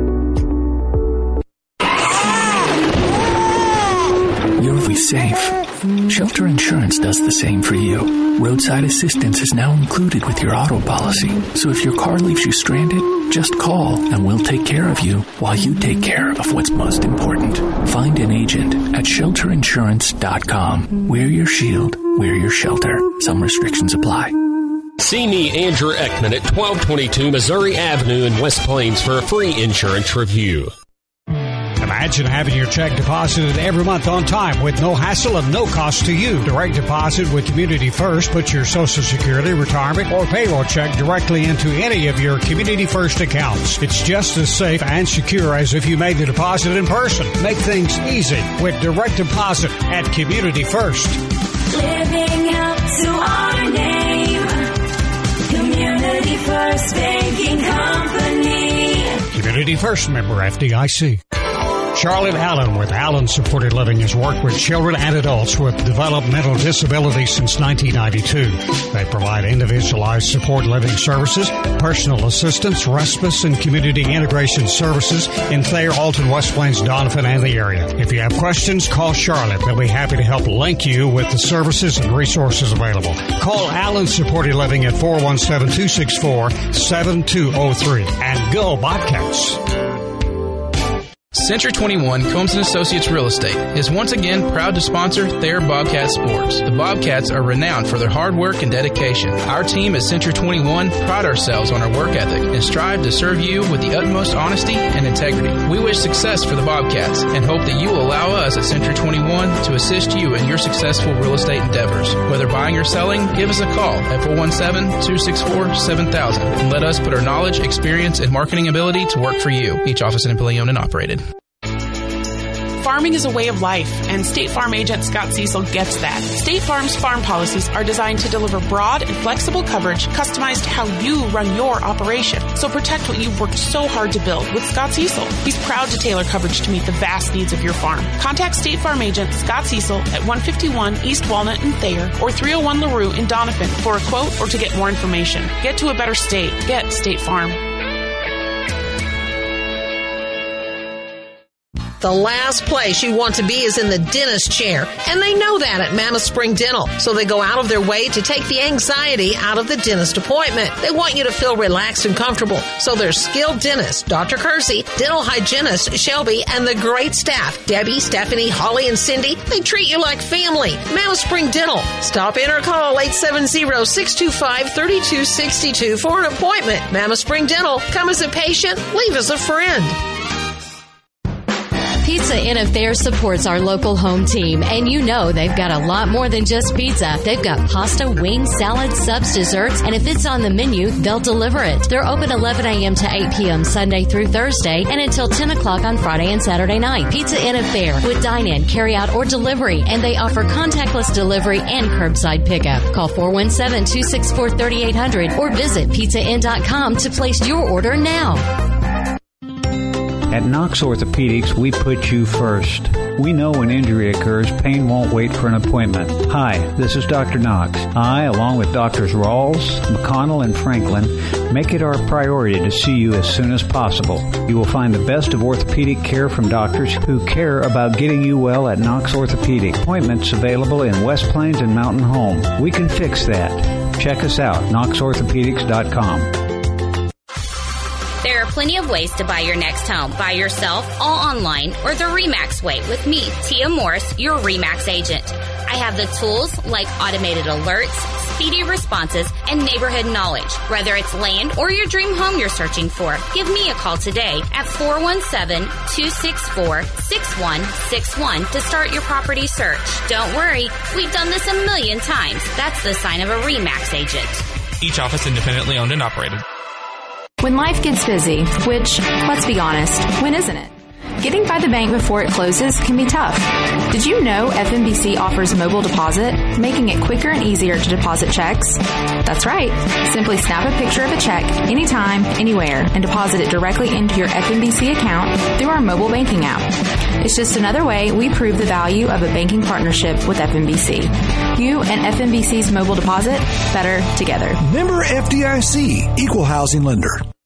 You'll be safe. Shelter Insurance does the same for you. Roadside assistance is now included with your auto policy. So if your car leaves you stranded, just call and we'll take care of you while you take care of what's most important. Find an agent at shelter insurance dot com. Wear your shield, wear your shelter. Some restrictions apply. See me, Andrew Ekman, at twelve twenty-two Missouri Avenue in West Plains for a free insurance review. Imagine having your check deposited every month on time with no hassle and no cost to you. Direct deposit with Community First puts your Social Security, retirement, or payroll check directly into any of your Community First accounts. It's just as safe and secure as if you made the deposit in person. Make things easy with direct deposit at Community First. Living up to our name, Community First Banking Company. Community First member F D I C. Charlotte Allen with Allen Supported Living has worked with children and adults with developmental disabilities since nineteen ninety-two. They provide individualized support living services, personal assistance, respite, and community integration services in Thayer, Alton, West Plains, Donovan, and the area. If you have questions, call Charlotte. They'll be happy to help link you with the services and resources available. Call Allen Supported Living at four one seven, two six four, seven two zero three and go Bobcats. Century twenty-one Combs and Associates Real Estate is once again proud to sponsor Thayer Bobcat Sports. The Bobcats are renowned for their hard work and dedication. Our team at Century twenty-one pride ourselves on our work ethic and strive to serve you with the utmost honesty and integrity. We wish success for the Bobcats and hope that you will allow us at Century twenty-one to assist you in your successful real estate endeavors. Whether buying or selling, give us a call at four one seven, two six four, seven thousand and let us put our knowledge, experience, and marketing ability to work for you. Each office independently owned and operated. Farming is a way of life, and State Farm agent Scott Cecil gets that. State Farm's farm policies are designed to deliver broad and flexible coverage customized to how you run your operation. So protect what you've worked so hard to build with Scott Cecil. He's proud to tailor coverage to meet the vast needs of your farm. Contact State Farm agent Scott Cecil at one fifty-one East Walnut in Thayer or three oh one LaRue in Donovan for a quote or to get more information. Get to a better state. Get State Farm. The last place you want to be is in the dentist chair, and they know that at Mammoth Spring Dental, so they go out of their way to take the anxiety out of the dentist appointment. They want you to feel relaxed and comfortable, so their skilled dentist, Doctor Kersey, dental hygienist, Shelby, and the great staff, Debbie, Stephanie, Holly, and Cindy, they treat you like family. Mammoth Spring Dental. Stop in or call eight seven zero, six two five, three two six two for an appointment. Mammoth Spring Dental. Come as a patient, leave as a friend. Pizza Inn of Thayer supports our local home team, and you know they've got a lot more than just pizza. They've got pasta, wings, salads, subs, desserts, and if it's on the menu, they'll deliver it. They're open eleven a.m. to eight p.m. Sunday through Thursday and until ten o'clock on Friday and Saturday night. Pizza Inn of Thayer with dine-in, carry-out, or delivery, and they offer contactless delivery and curbside pickup. Call four one seven, two six four, three eight zero zero or visit pizza inn dot com to place your order now. At Knox Orthopedics, we put you first. We know when injury occurs, pain won't wait for an appointment. Hi, this is Doctor Knox. I, along with Doctors Rawls, McConnell, and Franklin, make it our priority to see you as soon as possible. You will find the best of orthopedic care from doctors who care about getting you well at Knox Orthopedic. Appointments available in West Plains and Mountain Home. We can fix that. Check us out, knox orthopedics dot com. There are plenty of ways to buy your next home, by yourself, all online, or the RE/MAX way with me, Tia Morris, your RE/MAX agent. I have the tools like automated alerts, speedy responses, and neighborhood knowledge. Whether it's land or your dream home you're searching for, give me a call today at four one seven, two six four, six one six one to start your property search. Don't worry, we've done this a million times. That's the sign of a RE/MAX agent. Each office independently owned and operated. When life gets busy, which, let's be honest, when isn't it? Getting by the bank before it closes can be tough. Did you know F M B C offers mobile deposit, making it quicker and easier to deposit checks? That's right. Simply snap a picture of a check anytime, anywhere, and deposit it directly into your F M B C account through our mobile banking app. It's just another way we prove the value of a banking partnership with F M B C. You and F M B C's mobile deposit, better together. Member F D I C, Equal Housing Lender.